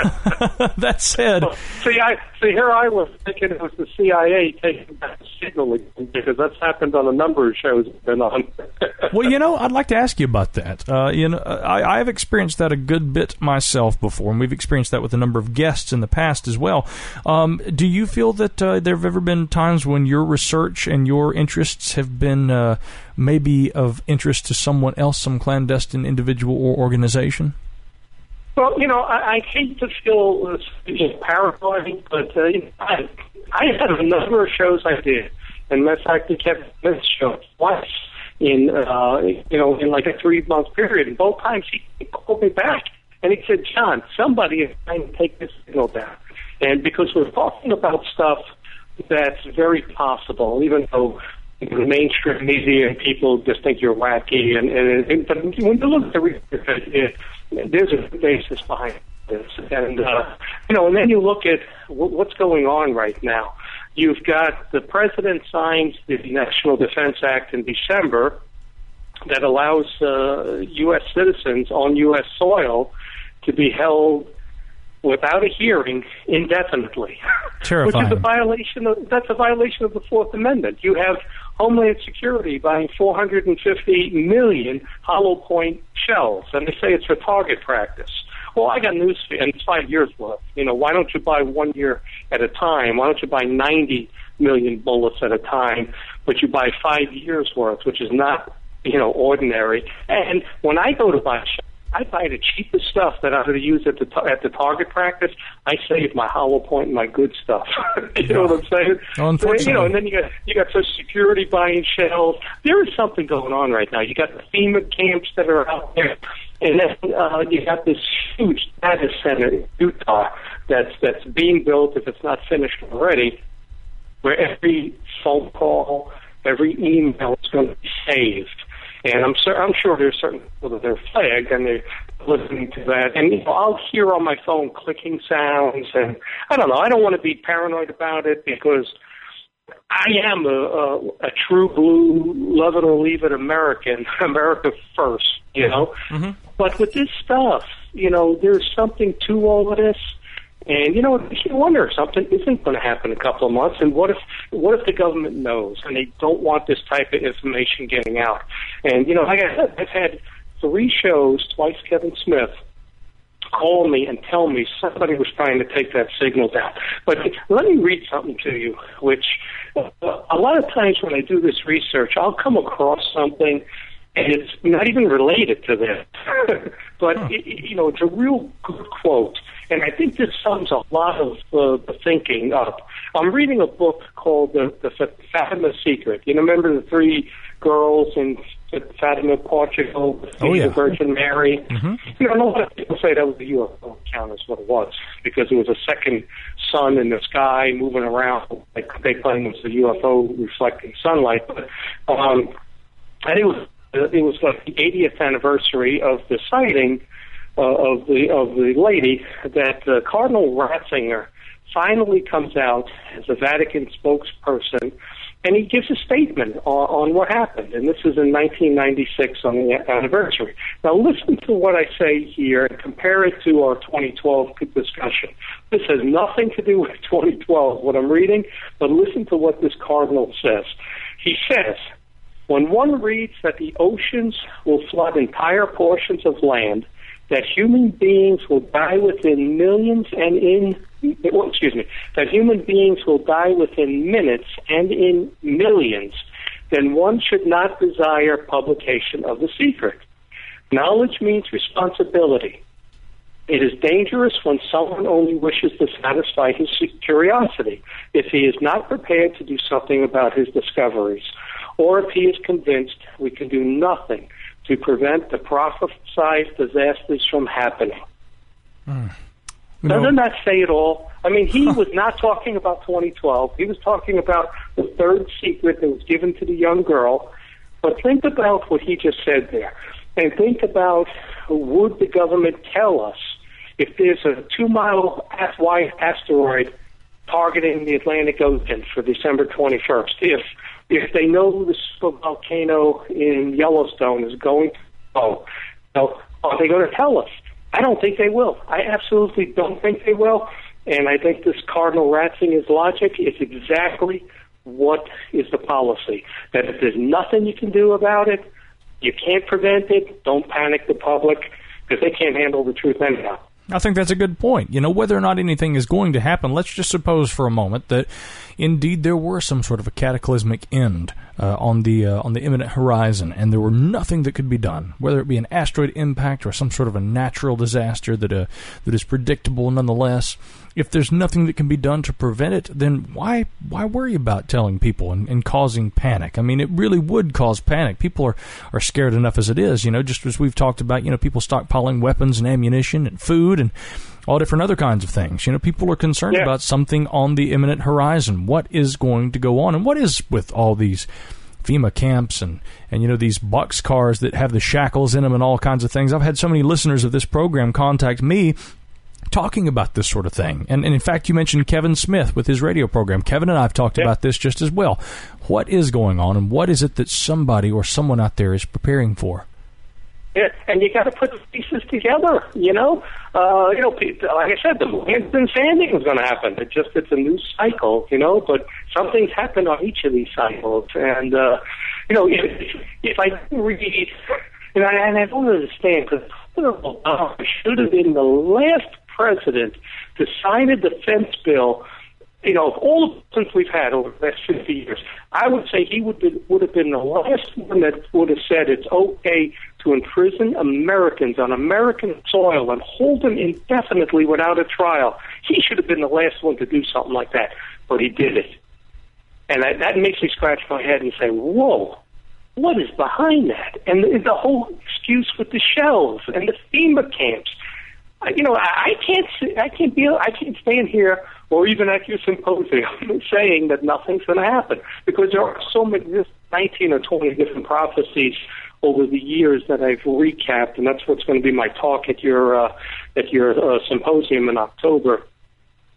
that that said, well, see, I see here I was thinking it was the C I A taking back the signal again, because that's happened on a number of shows I've been on. Well, you know, I'd like to ask you about that. Uh, you know, I, I've experienced that a good bit myself before, and we've experienced that with a number of guests in the past as well. Um, do you feel that uh, there have ever been times when your research and your interests have been uh, maybe of interest to someone else, some clandestine individual or organization? Well, you know, I, I hate to feel uh, paranoid, but uh, you know, I, I had a number of shows I did, and in fact, we kept this show twice in, uh, you know, in like a three-month period. And both times he, he called me back, and he said, John, somebody is trying to take this signal down. And because we're talking about stuff that's very possible, even though the mainstream media and people just think you're wacky, and, and, and but when you look at the research, it, there's a basis behind this, and uh, you know, and then you look at w- what's going on right now. You've got the president signs the National Defense Act in December that allows uh, U S citizens on U S soil to be held without a hearing indefinitely. Terrifying. Which is a violation of, that's a violation of the Fourth Amendment. You have Homeland Security buying four hundred fifty million hollow point shells, and they say it's for target practice. Well, I got news for you, and it's five years worth. You know, why don't you buy one year at a time? Why don't you buy ninety million bullets at a time, but you buy five years worth, which is not, you know, ordinary. And when I go to buy shells, I buy the cheapest stuff that I'm going to use at the ta- at the target practice. I save my hollow point and my good stuff. You know what I'm saying? Oh, unfortunately. So, you know, and then you got you got Social Security buying shells. There is something going on right now. You got the FEMA camps that are out there, and then uh, you got this huge data center in Utah that's that's being built, if it's not finished already, where every phone call, every email is going to be saved. And I'm sur- I'm sure there's certain people that are flagged and they're listening to that. And you know, I'll hear on my phone clicking sounds, and I don't know. I don't want to be paranoid about it because I am a, a, a true blue, love it or leave it American, America first, you know. Mm-hmm. But with this stuff, you know, there's something to all of this. And, you know, you wonder if something isn't going to happen in a couple of months. And what if what if the government knows and they don't want this type of information getting out? And, you know, like I said, I've had three shows, twice Kevin Smith, call me and tell me somebody was trying to take that signal down. But let me read something to you, which uh, a lot of times when I do this research, I'll come across something and it's not even related to this. But, huh. it, you know, it's a real good quote. And I think this sums a lot of uh, the thinking up. I'm reading a book called The, the Fatima Secret. You know, remember the three girls in Fatima, Portugal, oh, yeah. the Virgin Mary? Mm-hmm. You know, a lot of people say that was a U F O account is what it was, because it was a second sun in the sky moving around. Like they claim it was a U F O reflecting sunlight. But um, I think it was, it was like the eightieth anniversary of the sighting Uh, of the of the lady that uh, Cardinal Ratzinger finally comes out as a Vatican spokesperson, and he gives a statement on, on what happened. And this is in nineteen ninety-six on the anniversary. Now listen to what I say here and compare it to our twenty twelve discussion. This has nothing to do with twenty twelve, what I'm reading, but listen to what this Cardinal says. He says, when one reads that the oceans will flood entire portions of land, that human beings will die within millions and in, well, excuse me, that human beings will die within minutes and in millions, then one should not desire publication of the secret. Knowledge means responsibility. It is dangerous when someone only wishes to satisfy his curiosity, if he is not prepared to do something about his discoveries, or if he is convinced we can do nothing to prevent the prophesied disasters from happening. Mm. Doesn't that say it all? I mean, he was not talking about twenty twelve. He was talking about the third secret that was given to the young girl. But think about what he just said there. And think about, would the government tell us if there's a two-mile wide asteroid targeting the Atlantic Ocean for December twenty-first? If If they know the supervolcano in Yellowstone is going to go, so are they going to tell us? I don't think they will. I absolutely don't think they will. And I think this Cardinal Ratzinger's logic is exactly what is the policy. That if there's nothing you can do about it, you can't prevent it, don't panic the public, because they can't handle the truth anyhow. I think that's a good point. You know, whether or not anything is going to happen, let's just suppose for a moment that indeed there were some sort of a cataclysmic end uh, on the uh, on the imminent horizon, and there were nothing that could be done, whether it be an asteroid impact or some sort of a natural disaster that uh, that is predictable nonetheless. If there's nothing that can be done to prevent it, then why why worry about telling people and, and causing panic? I mean, it really would cause panic. People are, are scared enough as it is, you know, just as we've talked about, you know, people stockpiling weapons and ammunition and food and all different other kinds of things. You know, people are concerned yeah. about something on the imminent horizon. What is going to go on? And what is with all these FEMA camps and, and, you know, these box cars that have the shackles in them and all kinds of things? I've had so many listeners of this program contact me talking about this sort of thing. And, and in fact, you mentioned Kevin Smith with his radio program. Kevin and I have talked yeah. about this just as well. What is going on, and what is it that somebody or someone out there is preparing for? Yeah, and you got to put the pieces together, you know? Uh, you know, like I said, the Manson Sanding was going to happen. It just, it's a new cycle, you know, but something's happened on each of these cycles. And, uh, you know, if, if I didn't read, and I, and I don't understand, because Obama should have been the last president to sign a defense bill, you know, of all the presidents we've had over the last fifty years, I would say he would be, would have been the last one that would have said it's okay to imprison Americans on American soil and hold them indefinitely without a trial. He should have been the last one to do something like that, but he did it. And that, that makes me scratch my head and say, whoa, what is behind that? And the, the whole excuse with the shells and the FEMA camps. You know, I can't, I can't be, I can't stand here or even at your symposium saying that nothing's going to happen, because there are so many, nineteen or twenty different prophecies over the years that I've recapped, and that's what's going to be my talk at your uh, at your uh, symposium in October.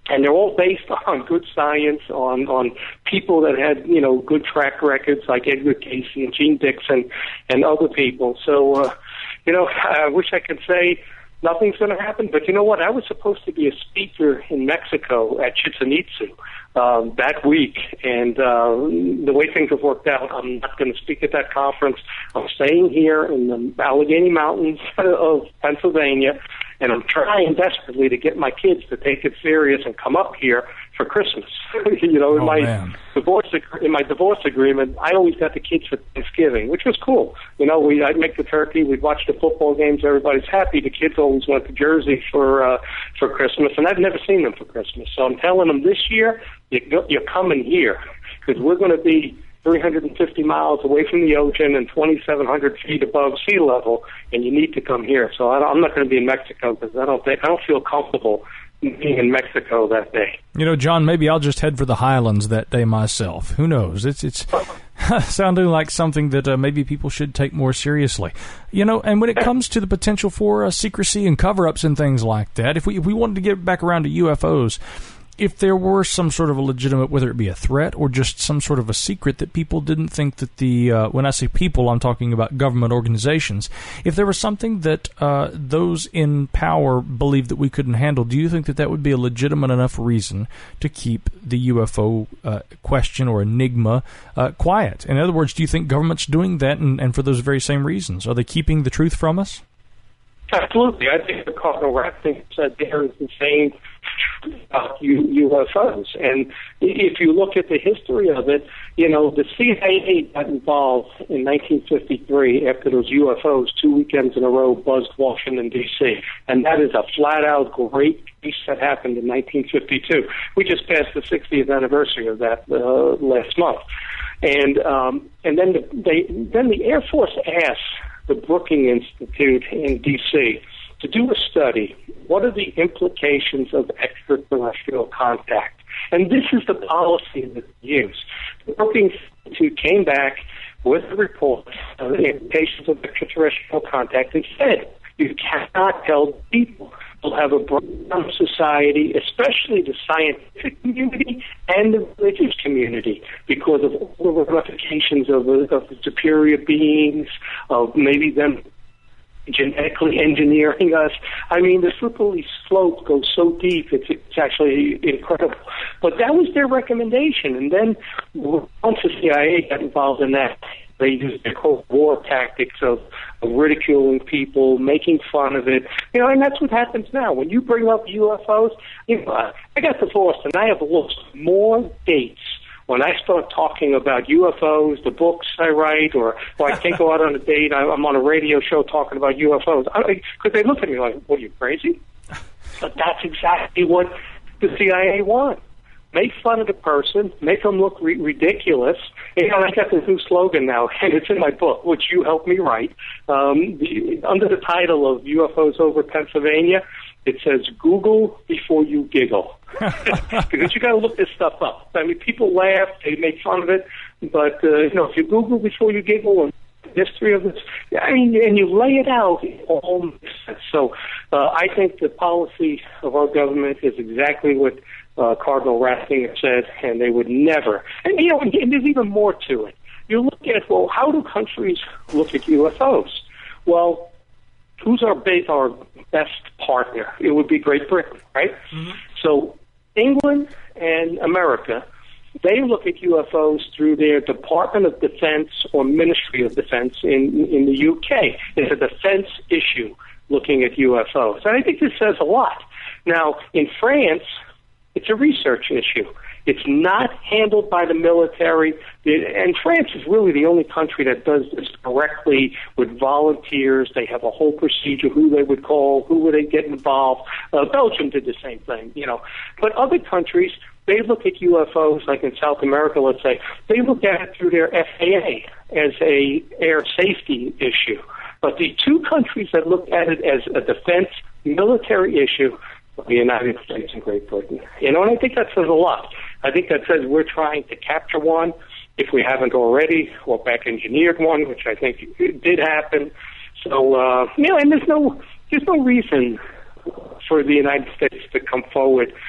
And they're all based on good science, on, on people that had, you know, good track records like Edgar Casey and Gene Dixon and other people. So, uh, you know, I wish I could say nothing's going to happen. But you know what? I was supposed to be a speaker in Mexico at Chichen Itza um, that week. And uh, the way things have worked out, I'm not going to speak at that conference. I'm staying here in the Allegheny Mountains of Pennsylvania. And I'm trying desperately to get my kids to take it serious and come up here for Christmas. you know, in oh, my man. divorce in my divorce agreement, I always got the kids for Thanksgiving, which was cool. You know, we I'd make the turkey, we'd watch the football games, everybody's happy. The kids always went to Jersey for uh, for Christmas, and I've never seen them for Christmas. So I'm telling them this year, you, you're coming here because we're going to be three hundred fifty miles away from the ocean and twenty-seven hundred feet above sea level, and you need to come here. So I, I'm not going to be in Mexico because I don't think I don't feel comfortable being in Mexico that day. You know, John, maybe I'll just head for the Highlands that day myself. Who knows? It's it's sounding like something that uh, maybe people should take more seriously. You know, and when it comes to the potential for uh, secrecy and cover-ups and things like that, if we if we wanted to get back around to U F Os. If there were some sort of a legitimate, whether it be a threat or just some sort of a secret that people didn't think that the, uh, when I say people, I'm talking about government organizations, if there was something that uh, those in power believed that we couldn't handle, do you think that that would be a legitimate enough reason to keep the U F O uh, question or enigma uh, quiet? In other words, do you think government's doing that and, and for those very same reasons? Are they keeping the truth from us? Absolutely. I think the Cardinal Rat thing said there is the same about U F Os. And if you look at the history of it, you know, the C I A got involved in nineteen fifty-three after those U F Os two weekends in a row buzzed Washington, D C And that is a flat-out great piece that happened in nineteen fifty-two. We just passed the sixtieth anniversary of that uh, last month. And um, and then the, they then the Air Force asked the Brookings Institute in D C to do a study. What are the implications of extraterrestrial contact? And this is the policy that's used. The Brookings Institute came back with a report of the implications of extraterrestrial contact and said, you cannot tell people. We'll have a broad society, especially the scientific community and the religious community, because of all the ramifications of, of the superior beings, of maybe them genetically engineering us. I mean, the slippery slope goes so deep, it's, it's actually incredible. But that was their recommendation. And then once the C I A got involved in that, they used their Cold War tactics of, of ridiculing people, making fun of it. You know, and that's what happens now. When you bring up U F Os, you know, I got divorced, and I have lost more dates when I start talking about U F Os, the books I write, or, or I can't go out on a date, I'm on a radio show talking about U F Os. Because they look at me like, what, are you crazy? But that's exactly what the C I A wants. Make fun of the person, make them look re- ridiculous. You know, I got this new slogan now, and it's in my book, which you helped me write. Um, the, under the title of U F Os over Pennsylvania, it says, Google before you giggle. Because you got to look this stuff up. I mean, people laugh, they make fun of it, but, uh, you know, if you Google before you giggle and history of this, I mean, and you lay it out, it all makes sense. So uh, I think the policy of our government is exactly what uh, Cardinal Ratzinger said, and they would never. And, you know, and there's even more to it. You look at, well, how do countries look at U F Os? Well, who's our, ba- our best partner? It would be Great Britain, right? Mm-hmm. So England and America, they look at U F Os through their Department of Defense or Ministry of Defense in in the U K. It's a defense issue looking at U F Os. And I think this says a lot. Now, in France, it's a research issue. It's not handled by the military. And France is really the only country that does this directly with volunteers. They have a whole procedure, who they would call, who would they get involved. Uh, Belgium did the same thing, you know. But other countries, they look at U F Os, like in South America, let's say, they look at it through their F A A as a air safety issue. But the two countries that look at it as a defense military issue are the United States and Great Britain. You know, and I think that says a lot. I think that says we're trying to capture one, if we haven't already, or back engineered one, which I think did happen. So, uh, you know, and there's no, there's no reason for the United States to come forward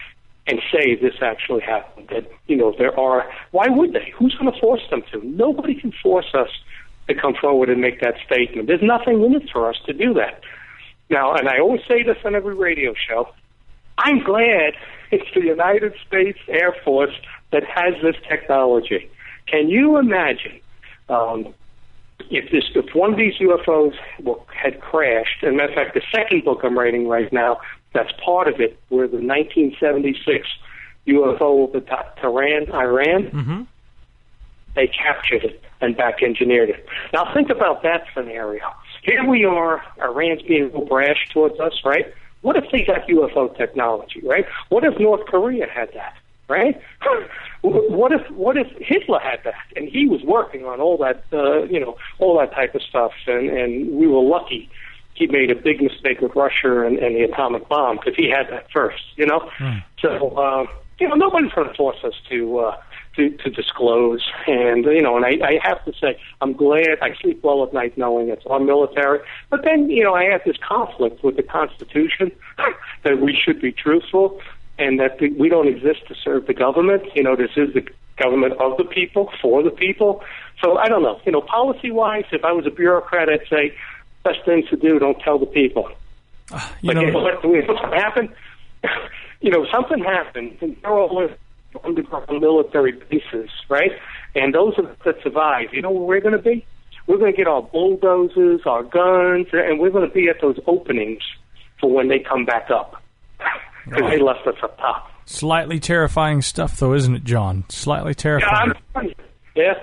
and say this actually happened. That, you know, there are, why would they? Who's going to force them to? Nobody can force us to come forward and make that statement. There's nothing in it for us to do that. Now, and I always say this on every radio show, I'm glad it's the United States Air Force that has this technology. Can you imagine um, if this, if one of these U F Os had crashed, and matter of fact, the second book I'm writing right now, that's part of it, where the nineteen seventy-six U F O over Tehran, Iran, mm-hmm. they captured it and back-engineered it. Now think about that scenario. Here we are, Iran's being brash towards us, right? What if they got U F O technology, right? What if North Korea had that, right? What if what if Hitler had that, and he was working on all that, uh, you know, all that type of stuff, and, and we were lucky he made a big mistake with Russia and, and the atomic bomb, because he had that first, you know? Mm. So, uh, you know, nobody's going to force us to, uh, to to disclose. And, you know, and I, I have to say, I'm glad I sleep well at night knowing it's our military. But then, you know, I have this conflict with the Constitution that we should be truthful and that the, we don't exist to serve the government. You know, this is the government of the people, for the people. So I don't know. You know, policy-wise, if I was a bureaucrat, I'd say, best thing to do, don't tell the people. Uh, you but know, you know what, what happened? You know, something happened, and they're all underground military bases, right? And those of us that survive, you know where we're going to be? We're going to get our bulldozers, our guns, and we're going to be at those openings for when they come back up, because oh. they left us up top. Slightly terrifying stuff, though, isn't it, John? Slightly terrifying. Yeah, I'm, yeah.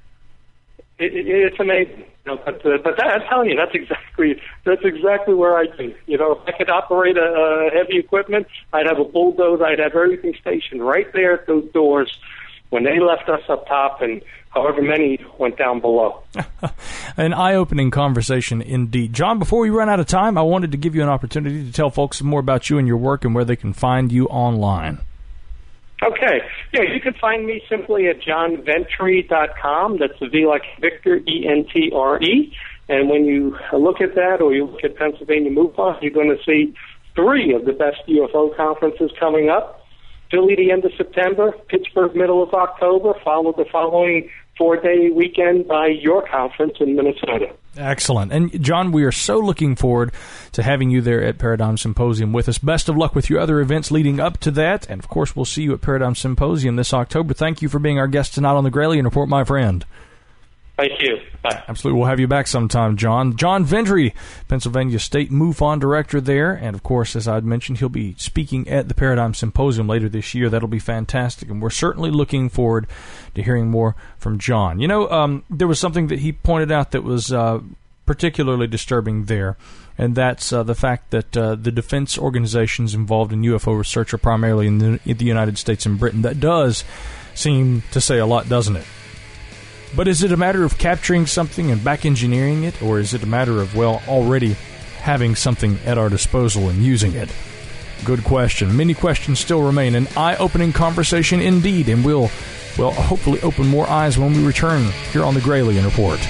It, it, it's amazing. You know, but uh, but that, I'm telling you, that's exactly that's exactly where I'd be. You know, if I could operate a, a heavy equipment, I'd have a bulldozer, I'd have everything stationed right there at those doors when they left us up top, and however many went down below. An eye-opening conversation indeed. John, before we run out of time, I wanted to give you an opportunity to tell folks some more about you and your work and where they can find you online. Okay. Yeah, you can find me simply at john ventry dot com. That's the V like Victor, E N T R E. And when you look at that, or you look at Pennsylvania MUFON, you're going to see three of the best U F O conferences coming up. Philly, the end of September, Pittsburgh, middle of October, followed the following four-day weekend by your conference in Minnesota. Excellent. And, John, we are so looking forward to having you there at Paradigm Symposium with us. Best of luck with your other events leading up to that. And, of course, we'll see you at Paradigm Symposium this October. Thank you for being our guest tonight on the Gralien Report, my friend. Thank you. Bye. Absolutely. We'll have you back sometime, John. John Ventry, Pennsylvania State MUFON Director there. And, of course, as I'd mentioned, he'll be speaking at the Paradigm Symposium later this year. That'll be fantastic. And we're certainly looking forward to hearing more from John. You know, um, there was something that he pointed out that was uh, particularly disturbing there, and that's uh, the fact that uh, the defense organizations involved in U F O research are primarily in the, in the United States and Britain. That does seem to say a lot, doesn't it? But is it a matter of capturing something and back engineering it, or is it a matter of, well, already having something at our disposal and using it? Good question. Many questions still remain. An eye-opening conversation indeed, and we'll, well, hopefully open more eyes when we return here on the Gralien Report.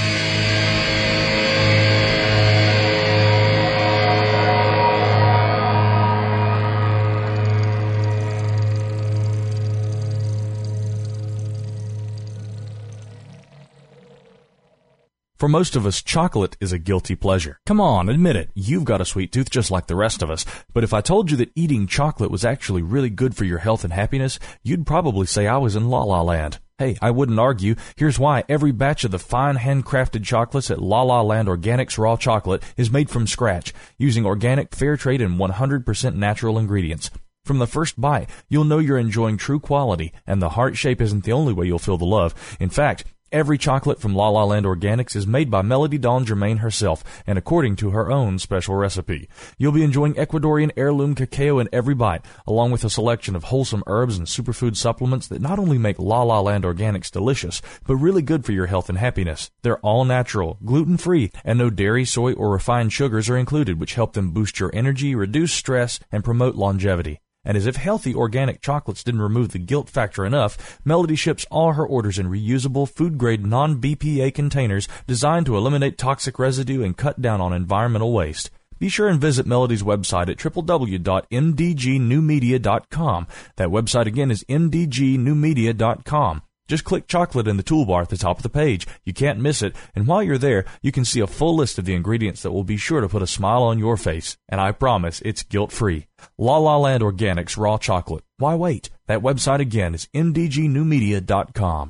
For most of us, chocolate is a guilty pleasure. Come on, admit it. You've got a sweet tooth just like the rest of us. But if I told you that eating chocolate was actually really good for your health and happiness, you'd probably say I was in La La Land. Hey, I wouldn't argue. Here's why. Every batch of the fine handcrafted chocolates at La La Land Organics Raw Chocolate is made from scratch, using organic, fair trade, and one hundred percent natural ingredients. From the first bite, you'll know you're enjoying true quality, and the heart shape isn't the only way you'll feel the love. In fact, every chocolate from La La Land Organics is made by Melody Dawn Germain herself, and according to her own special recipe. You'll be enjoying Ecuadorian heirloom cacao in every bite, along with a selection of wholesome herbs and superfood supplements that not only make La La Land Organics delicious, but really good for your health and happiness. They're all natural, gluten-free, and no dairy, soy, or refined sugars are included, which help them boost your energy, reduce stress, and promote longevity. And as if healthy organic chocolates didn't remove the guilt factor enough, Melody ships all her orders in reusable, food-grade, non-B P A containers designed to eliminate toxic residue and cut down on environmental waste. be sure and visit Melody's website at w w w dot m d g new media dot com. That website again is m d g new media dot com. Just click chocolate in the toolbar at the top of the page. You can't miss it, and while you're there, you can see a full list of the ingredients that will be sure to put a smile on your face, and I promise it's guilt-free. La La Land Organics Raw Chocolate. Why wait? That website again is m d g new media dot com.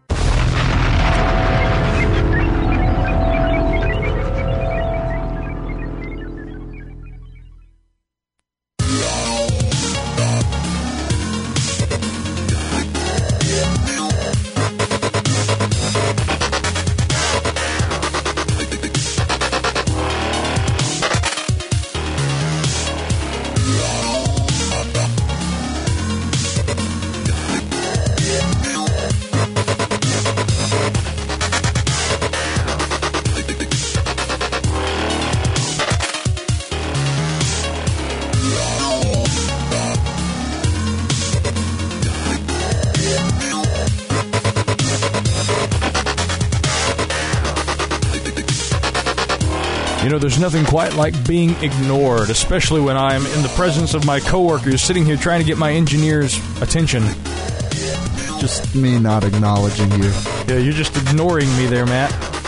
You know, there's nothing quite like being ignored, especially when I'm in the presence of my coworkers sitting here trying to get my engineer's attention. Just me not acknowledging you. Yeah, you're just ignoring me there, Matt.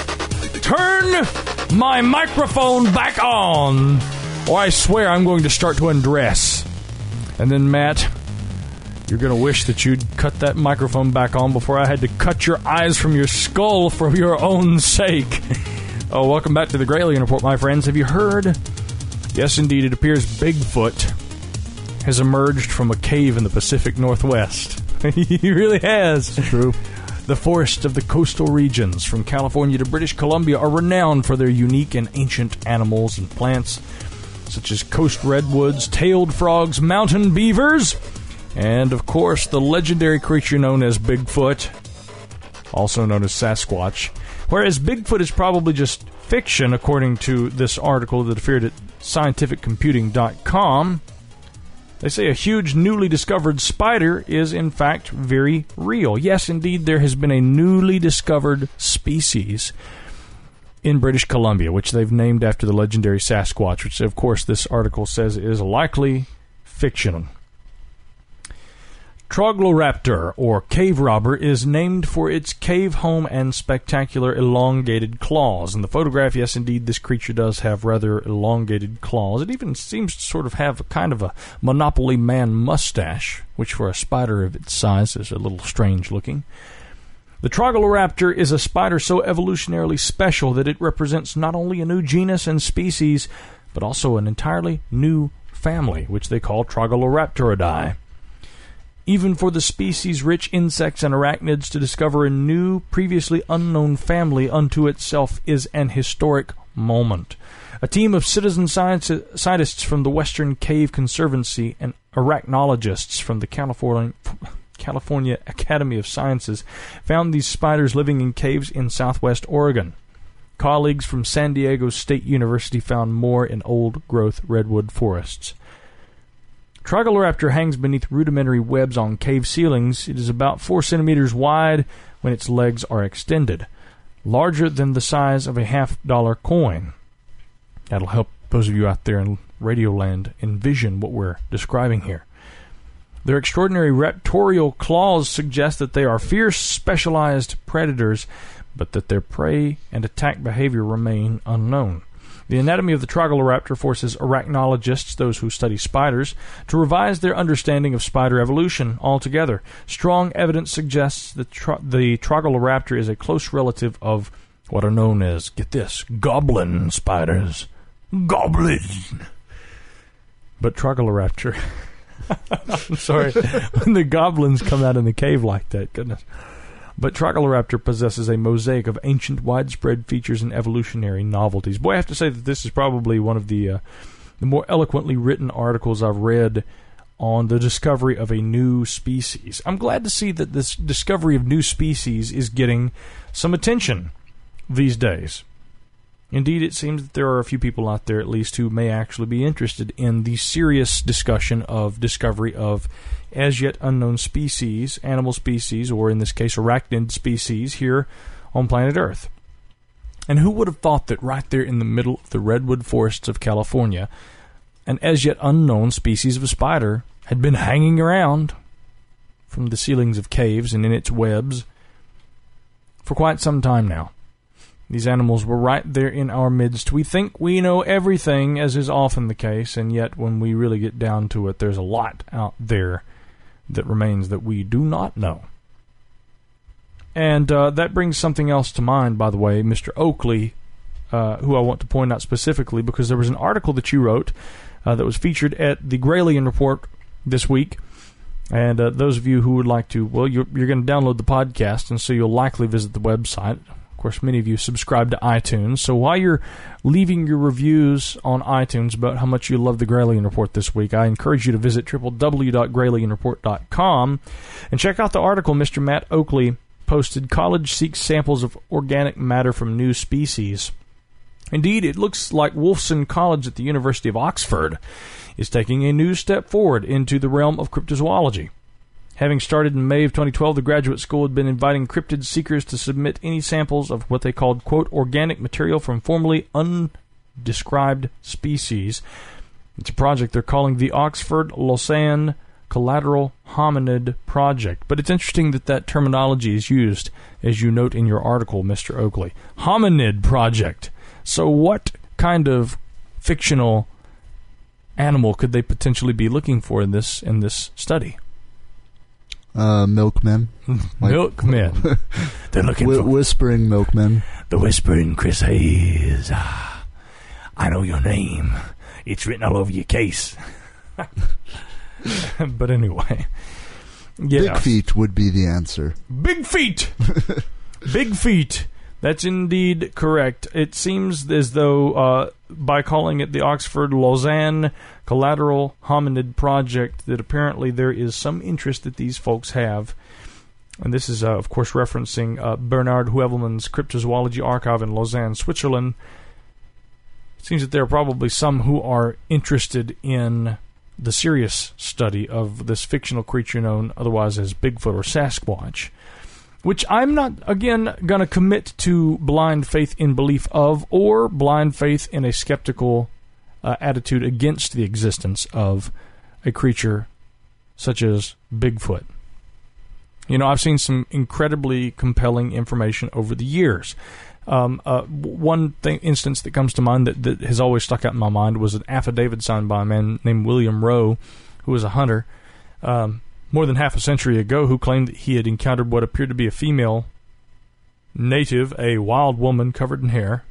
Turn my microphone back on, or I swear I'm going to start to undress. And then, Matt, you're going to wish that you'd cut that microphone back on before I had to cut your eyes from your skull for your own sake. Oh, welcome back to the Gralien Report, my friends. Have you heard? Yes, indeed, it appears Bigfoot has emerged from a cave in the Pacific Northwest. He really has. It's true. The forests of the coastal regions from California to British Columbia are renowned for their unique and ancient animals and plants, such as coast redwoods, tailed frogs, mountain beavers, and, of course, the legendary creature known as Bigfoot, also known as Sasquatch. Whereas Bigfoot is probably just fiction, according to this article that appeared at scientific computing dot com, they say a huge newly discovered spider is, in fact, very real. Yes, indeed, there has been a newly discovered species in British Columbia, which they've named after the legendary Sasquatch, which, of course, this article says is likely fiction. Trogloraptor, or cave robber, is named for its cave home and spectacular elongated claws. In the photograph, yes, indeed, this creature does have rather elongated claws. It even seems to sort of have a kind of a Monopoly Man mustache, which for a spider of its size is a little strange looking. The Trogloraptor is a spider so evolutionarily special that it represents not only a new genus and species, but also an entirely new family, which they call Trogloraptoridae. Even for the species-rich insects and arachnids to discover a new, previously unknown family unto itself is an historic moment. A team of citizen science- scientists from the Western Cave Conservancy and arachnologists from the California, California Academy of Sciences found these spiders living in caves in southwest Oregon. Colleagues from San Diego State University found more in old-growth redwood forests. Trogloraptor hangs beneath rudimentary webs on cave ceilings. It is about four centimeters wide when its legs are extended, larger than the size of a half-dollar coin. That'll help those of you out there in Radioland envision what we're describing here. Their extraordinary raptorial claws suggest that they are fierce, specialized predators, but that their prey and attack behavior remain unknown. The anatomy of the Trogloraptor forces arachnologists, those who study spiders, to revise their understanding of spider evolution altogether. Strong evidence suggests that tro- the Trogloraptor is a close relative of what are known as, get this, goblin spiders. Goblin! But Trogloraptor... I'm sorry. When the goblins come out in the cave like that, goodness. But Trogloraptor possesses a mosaic of ancient, widespread features and evolutionary novelties. Boy, I have to say that this is probably one of the, uh, the more eloquently written articles I've read on the discovery of a new species. I'm glad to see that this discovery of new species is getting some attention these days. Indeed, it seems that there are a few people out there, at least, who may actually be interested in the serious discussion of discovery of as yet unknown species, animal species, or in this case, arachnid species, here on planet Earth. And who would have thought that right there in the middle of the redwood forests of California, an as yet unknown species of spider had been hanging around from the ceilings of caves and in its webs for quite some time now. These animals were right there in our midst. We think we know everything, as is often the case, and yet when we really get down to it, there's a lot out there that remains that we do not know. And uh, that brings something else to mind, by the way, Mister Oakley, uh, who I want to point out specifically, because there was an article that you wrote uh, that was featured at the Gralien Report this week. And uh, those of you who would like to, well, you're, you're going to download the podcast, and so you'll likely visit the website. Of course, many of you subscribe to iTunes. So while you're leaving your reviews on iTunes about how much you love the Gralien Report this week, I encourage you to visit w w w dot gralien report dot com and check out the article Mister Matt Oakley posted. College seeks samples of organic matter from new species. Indeed, it looks like Wolfson College at the University of Oxford is taking a new step forward into the realm of cryptozoology. Having started in May of twenty twelve, the graduate school had been inviting cryptid seekers to submit any samples of what they called, quote, organic material from formerly undescribed species. It's a project they're calling the Oxford-Lausanne Collateral Hominid Project. But it's interesting that that terminology is used, as you note in your article, Mister Oakley. Hominid Project. So what kind of fictional animal could they potentially be looking for in this in this study? Uh, milkmen. Milkmen. They're looking Wh- for... Whispering milkmen. The whispering Chris Hayes. Ah, I know your name. It's written all over your case. But anyway. Yes. Big feet would be the answer. Big feet! Big feet. That's indeed correct. It seems as though uh, by calling it the Oxford-Lausanne Collateral Hominid Project that apparently there is some interest that these folks have. And this is, uh, of course, referencing uh, Bernard Huevelmann's Cryptozoology Archive in Lausanne, Switzerland. It seems that there are probably some who are interested in the serious study of this fictional creature known otherwise as Bigfoot or Sasquatch, which I'm not, again, going to commit to blind faith in belief of or blind faith in a skeptical uh, attitude against the existence of a creature such as Bigfoot. You know, I've seen some incredibly compelling information over the years. Um, uh, one thing, instance that comes to mind that, that has always stuck out in my mind was an affidavit signed by a man named William Rowe, who was a hunter, um, more than half a century ago, who claimed that he had encountered what appeared to be a female native, a wild woman covered in hair.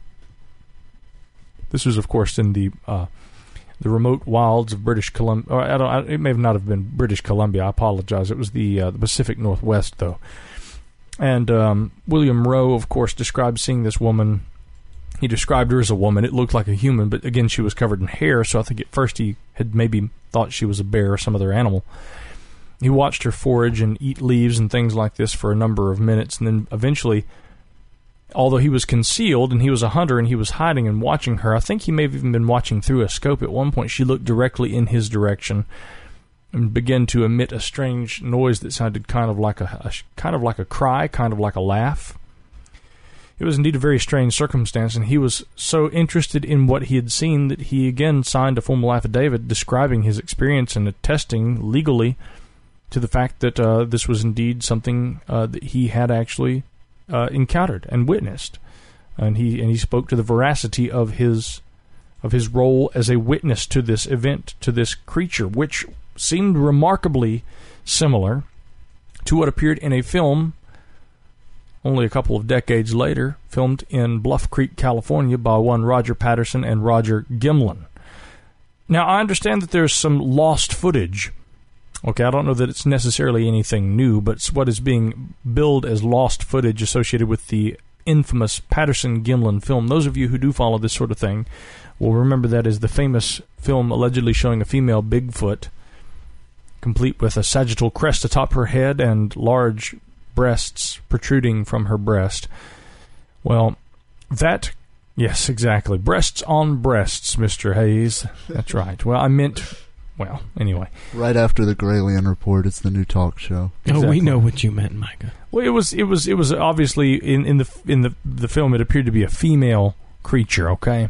This was, of course, in the uh, the remote wilds of British Columbia. I don't. I, it may not have been British Columbia. I apologize. It was the uh, the Pacific Northwest, though. And um, William Rowe, of course, described seeing this woman. He described her as a woman. It looked like a human, but again, she was covered in hair. So I think at first he had maybe thought she was a bear or some other animal. He watched her forage and eat leaves and things like this for a number of minutes, and then eventually, although he was concealed and he was a hunter and he was hiding and watching her, I think he may have even been watching through a scope. At one point, she looked directly in his direction and began to emit a strange noise that sounded kind of like a, a kind of like a cry, kind of like a laugh. It was indeed a very strange circumstance, and he was so interested in what he had seen that he again signed a formal affidavit describing his experience and attesting legally to the fact that uh, this was indeed something uh, that he had actually uh, encountered and witnessed, and he and he spoke to the veracity of his of his role as a witness to this event, to this creature, which seemed remarkably similar to what appeared in a film only a couple of decades later, filmed in Bluff Creek, California, by one Roger Patterson and Roger Gimlin. Now, I understand that there's some lost footage. Okay, I don't know that it's necessarily anything new, but it's what is being billed as lost footage associated with the infamous Patterson-Gimlin film. Those of you who do follow this sort of thing will remember that as the famous film allegedly showing a female Bigfoot, complete with a sagittal crest atop her head and large breasts protruding from her breast. Well, that... Yes, exactly. Breasts on breasts, Mister Hayes. That's right. Well, I meant well, anyway. Right after the Gralien Report, it's the new talk show. Exactly. Oh, we know what you meant, Micah. Well, it was it was it was obviously in, in the in the the film it appeared to be a female creature. Okay.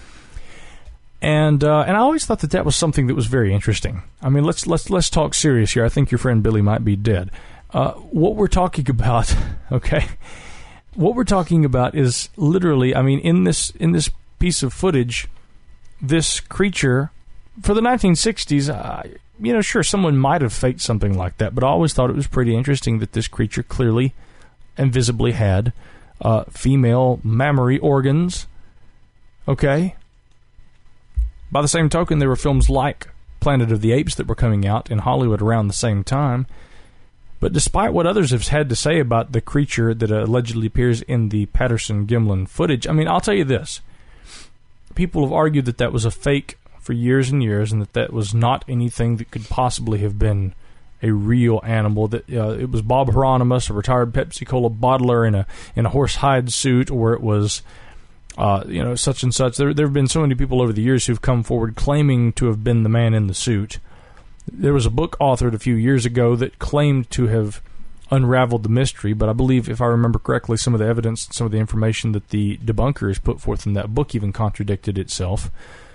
And uh, and I always thought that that was something that was very interesting. I mean, let's let's let's talk serious here. I think your friend Billy might be dead. Uh, what we're talking about, okay? What we're talking about is literally, I mean, in this in this piece of footage, this creature for the nineteen sixties. Uh, you know, sure, someone might have faked something like that, but I always thought it was pretty interesting that this creature clearly and visibly had uh, female mammary organs. Okay. By the same token, there were films like Planet of the Apes that were coming out in Hollywood around the same time. But despite what others have had to say about the creature that allegedly appears in the Patterson-Gimlin footage, I mean, I'll tell you this. People have argued that that was a fake for years and years and that that was not anything that could possibly have been a real animal. That uh, it was Bob Hieronymus, a retired Pepsi-Cola bottler in a, in a horsehide suit, or it was... Uh, you know, such and such. There, there have been so many people over the years who've come forward claiming to have been the man in the suit. There was a book authored a few years ago that claimed to have unraveled the mystery, but I believe, if I remember correctly, some of the evidence, some of the information that the debunkers put forth in that book even contradicted itself.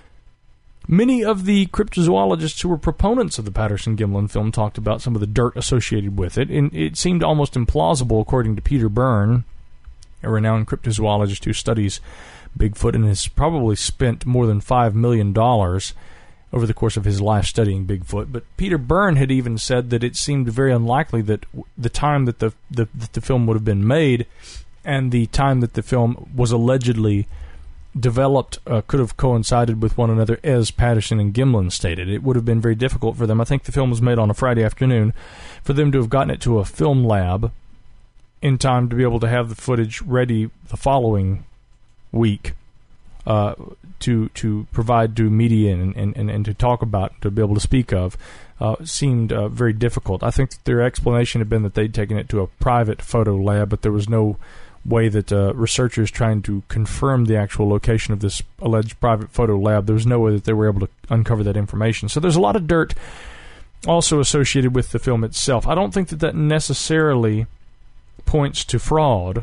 Many of the cryptozoologists who were proponents of the Patterson-Gimlin film talked about some of the dirt associated with it, and it seemed almost implausible, according to Peter Byrne, a renowned cryptozoologist who studies Bigfoot and has probably spent more than five million dollars over the course of his life studying Bigfoot. But Peter Byrne had even said that it seemed very unlikely that the time that the, the, that the film would have been made and the time that the film was allegedly developed uh, could have coincided with one another, as Patterson and Gimlin stated. It would have been very difficult for them. I think the film was made on a Friday afternoon. For them to have gotten it to a film lab in time to be able to have the footage ready the following week uh, to to provide to media and, and, and, and to talk about, to be able to speak of, uh, seemed uh, very difficult. I think that their explanation had been that they'd taken it to a private photo lab, but there was no way that uh, researchers trying to confirm the actual location of this alleged private photo lab, there was no way that they were able to uncover that information. So there's a lot of dirt also associated with the film itself. I don't think that that necessarily points to fraud.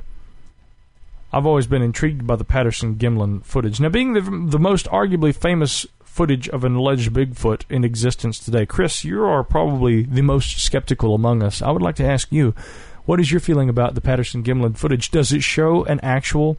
I've always been intrigued by the Patterson-Gimlin footage. Now, being the, the most arguably famous footage of an alleged Bigfoot in existence today, Chris, you are probably the most skeptical among us. I would like to ask you, what is your feeling about the Patterson-Gimlin footage? Does it show an actual,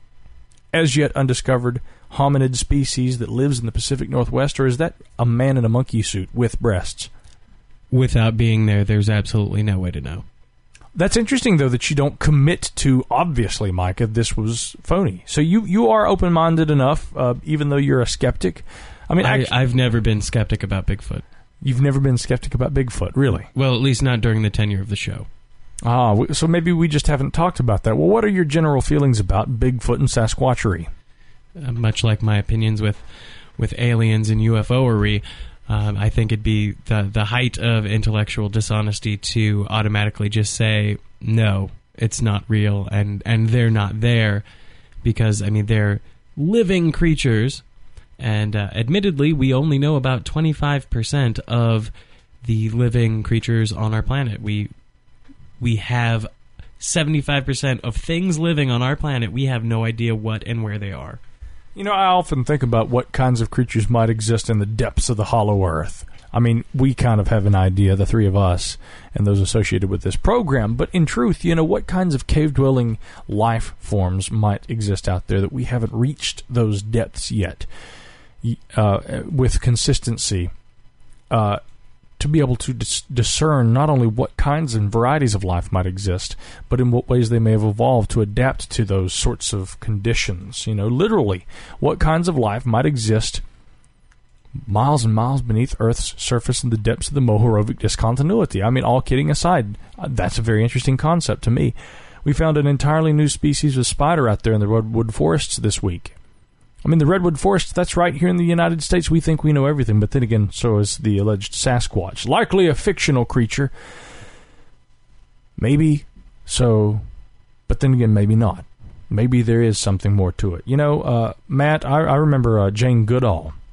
as yet undiscovered, hominid species that lives in the Pacific Northwest, or is that a man in a monkey suit with breasts? Without being there, there's absolutely no way to know. That's interesting, though, that you don't commit to, obviously, Micah, this was phony. So you, you are open-minded enough, uh, even though you're a skeptic. I mean, I, actually, I've never been skeptic about Bigfoot. You've never been skeptic about Bigfoot, really? Well, at least not during the tenure of the show. Ah, so maybe we just haven't talked about that. Well, what are your general feelings about Bigfoot and Sasquatchery? Uh, much like my opinions with, with aliens and U F O-ery, Um, I think it'd be the the height of intellectual dishonesty to automatically just say, no, it's not real, and, and they're not there, because, I mean, they're living creatures, and uh, admittedly, we only know about twenty-five percent of the living creatures on our planet. We, we have seventy-five percent of things living on our planet. We have no idea what and where they are. You know, I often think about what kinds of creatures might exist in the depths of the hollow earth. I mean, we kind of have an idea, the three of us, and those associated with this program. But in truth, you know, what kinds of cave-dwelling life forms might exist out there that we haven't reached those depths yet uh, with consistency uh, to be able to dis- discern not only what kinds and varieties of life might exist, but in what ways they may have evolved to adapt to those sorts of conditions. You know, literally, what kinds of life might exist miles and miles beneath Earth's surface in the depths of the Mohorovic discontinuity. I mean, all kidding aside, that's a very interesting concept to me. We found an entirely new species of spider out there in the redwood forests this week. I mean, the redwood forest, that's right, here in the United States, we think we know everything, but then again, so is the alleged Sasquatch. Likely a fictional creature. Maybe so, but then again, maybe not. Maybe there is something more to it. You know, uh, Matt, I, I remember uh, Jane Goodall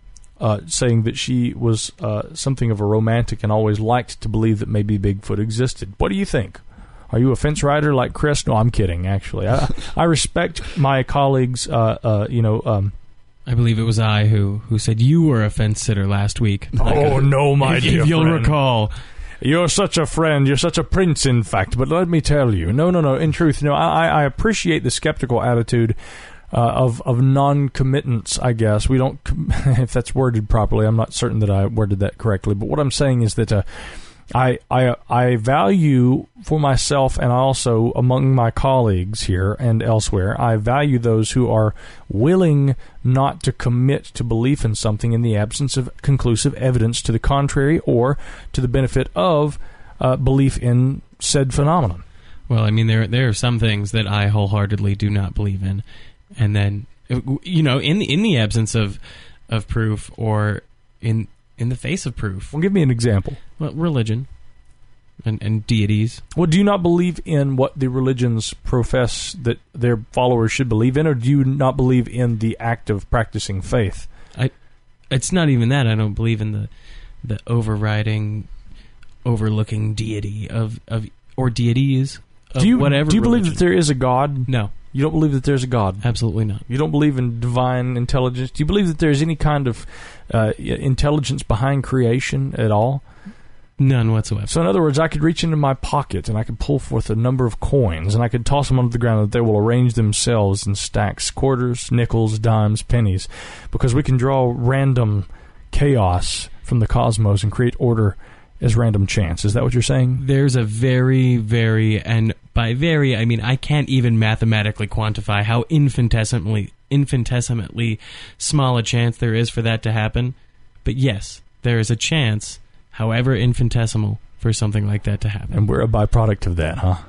uh, saying that she was uh, something of a romantic and always liked to believe that maybe Bigfoot existed. What do you think? Are you a fence rider like Chris? No, I'm kidding, actually. I, I respect my colleagues, uh, uh, you know... Um, I believe it was I who, who said you were a fence sitter last week. Oh, no, my if, dear If you'll friend. recall... You're such a friend. You're such a prince, in fact. But let me tell you, no, no, no. In truth, no. I, I appreciate the skeptical attitude uh, of of non-committance. I guess we don't, if that's worded properly. I'm not certain that I worded that correctly. But what I'm saying is that uh, I I I value for myself and also among my colleagues here and elsewhere. I value those who are willing not to commit to belief in something in the absence of conclusive evidence to the contrary or to the benefit of uh, belief in said phenomenon. Well, I mean, there there are some things that I wholeheartedly do not believe in, and then you know, in the, in the absence of of proof or in in the face of proof. Well, give me an example. Well, religion and, and deities. Well, do you not believe in what the religions profess that their followers should believe in, or do you not believe in the act of practicing faith? I, it's not even that. I don't believe in the the overriding, overlooking deity of, of or deities of do you, whatever Do you religion. believe that there is a God? No. You don't believe that there's a God? Absolutely not. You don't believe in divine intelligence? Do you believe that there's any kind of uh, intelligence behind creation at all? None whatsoever. So in other words, I could reach into my pocket and I could pull forth a number of coins and I could toss them onto the ground and they will arrange themselves in stacks, quarters, nickels, dimes, pennies, because we can draw random chaos from the cosmos and create order as random chance. Is that what you're saying? There's a very, very, and by very, I mean I can't even mathematically quantify how infinitesimally, infinitesimally small a chance there is for that to happen. But yes, there is a chance, however infinitesimal, for something like that to happen. And we're a byproduct of that, huh?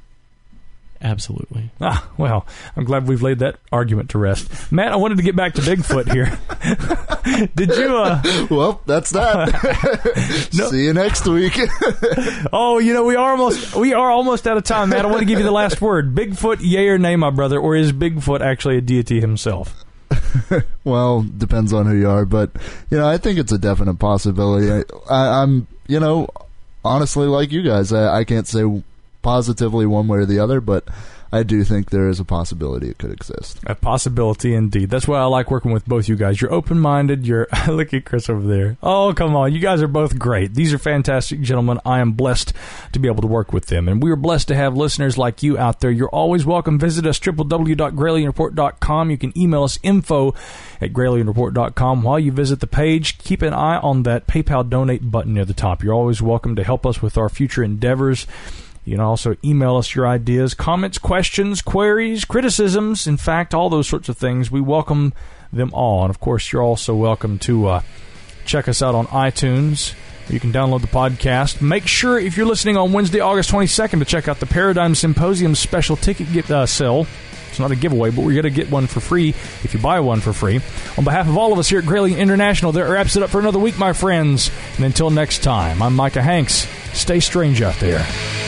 Absolutely. Ah, well, I'm glad we've laid that argument to rest. Matt, I wanted to get back to Bigfoot here. Did you, uh... Well, that's that. No. See you next week. Oh, you know, we are almost we are almost out of time, Matt. I want to give you the last word. Bigfoot, yay or nay, my brother, or is Bigfoot actually a deity himself? Well, depends on who you are, but, you know, I think it's a definite possibility. I, I, I'm, you know, honestly, like you guys, I, I can't say positively one way or the other, but I do think there is a possibility it could exist. A possibility indeed. That's why I like working with both you guys. You're open-minded. You're look at Chris over there. Oh, come on. You guys are both great. These are fantastic gentlemen. I am blessed to be able to work with them. And we are blessed to have listeners like you out there. You're always welcome. Visit us, w w w dot gralien report dot com. You can email us, info at gralien report dot com. While you visit the page, keep an eye on that PayPal donate button near the top. You're always welcome to help us with our future endeavors. You can also email us your ideas, comments, questions, queries, criticisms, in fact, all those sorts of things. We welcome them all. And, of course, you're also welcome to uh, check us out on iTunes. You can download the podcast. Make sure, if you're listening on Wednesday, August twenty-second, to check out the Paradigm Symposium special ticket get, uh, sale. It's not a giveaway, but we're going to get one for free if you buy one for free. On behalf of all of us here at Gralien International, that wraps it up for another week, my friends. And until next time, I'm Micah Hanks. Stay strange out there.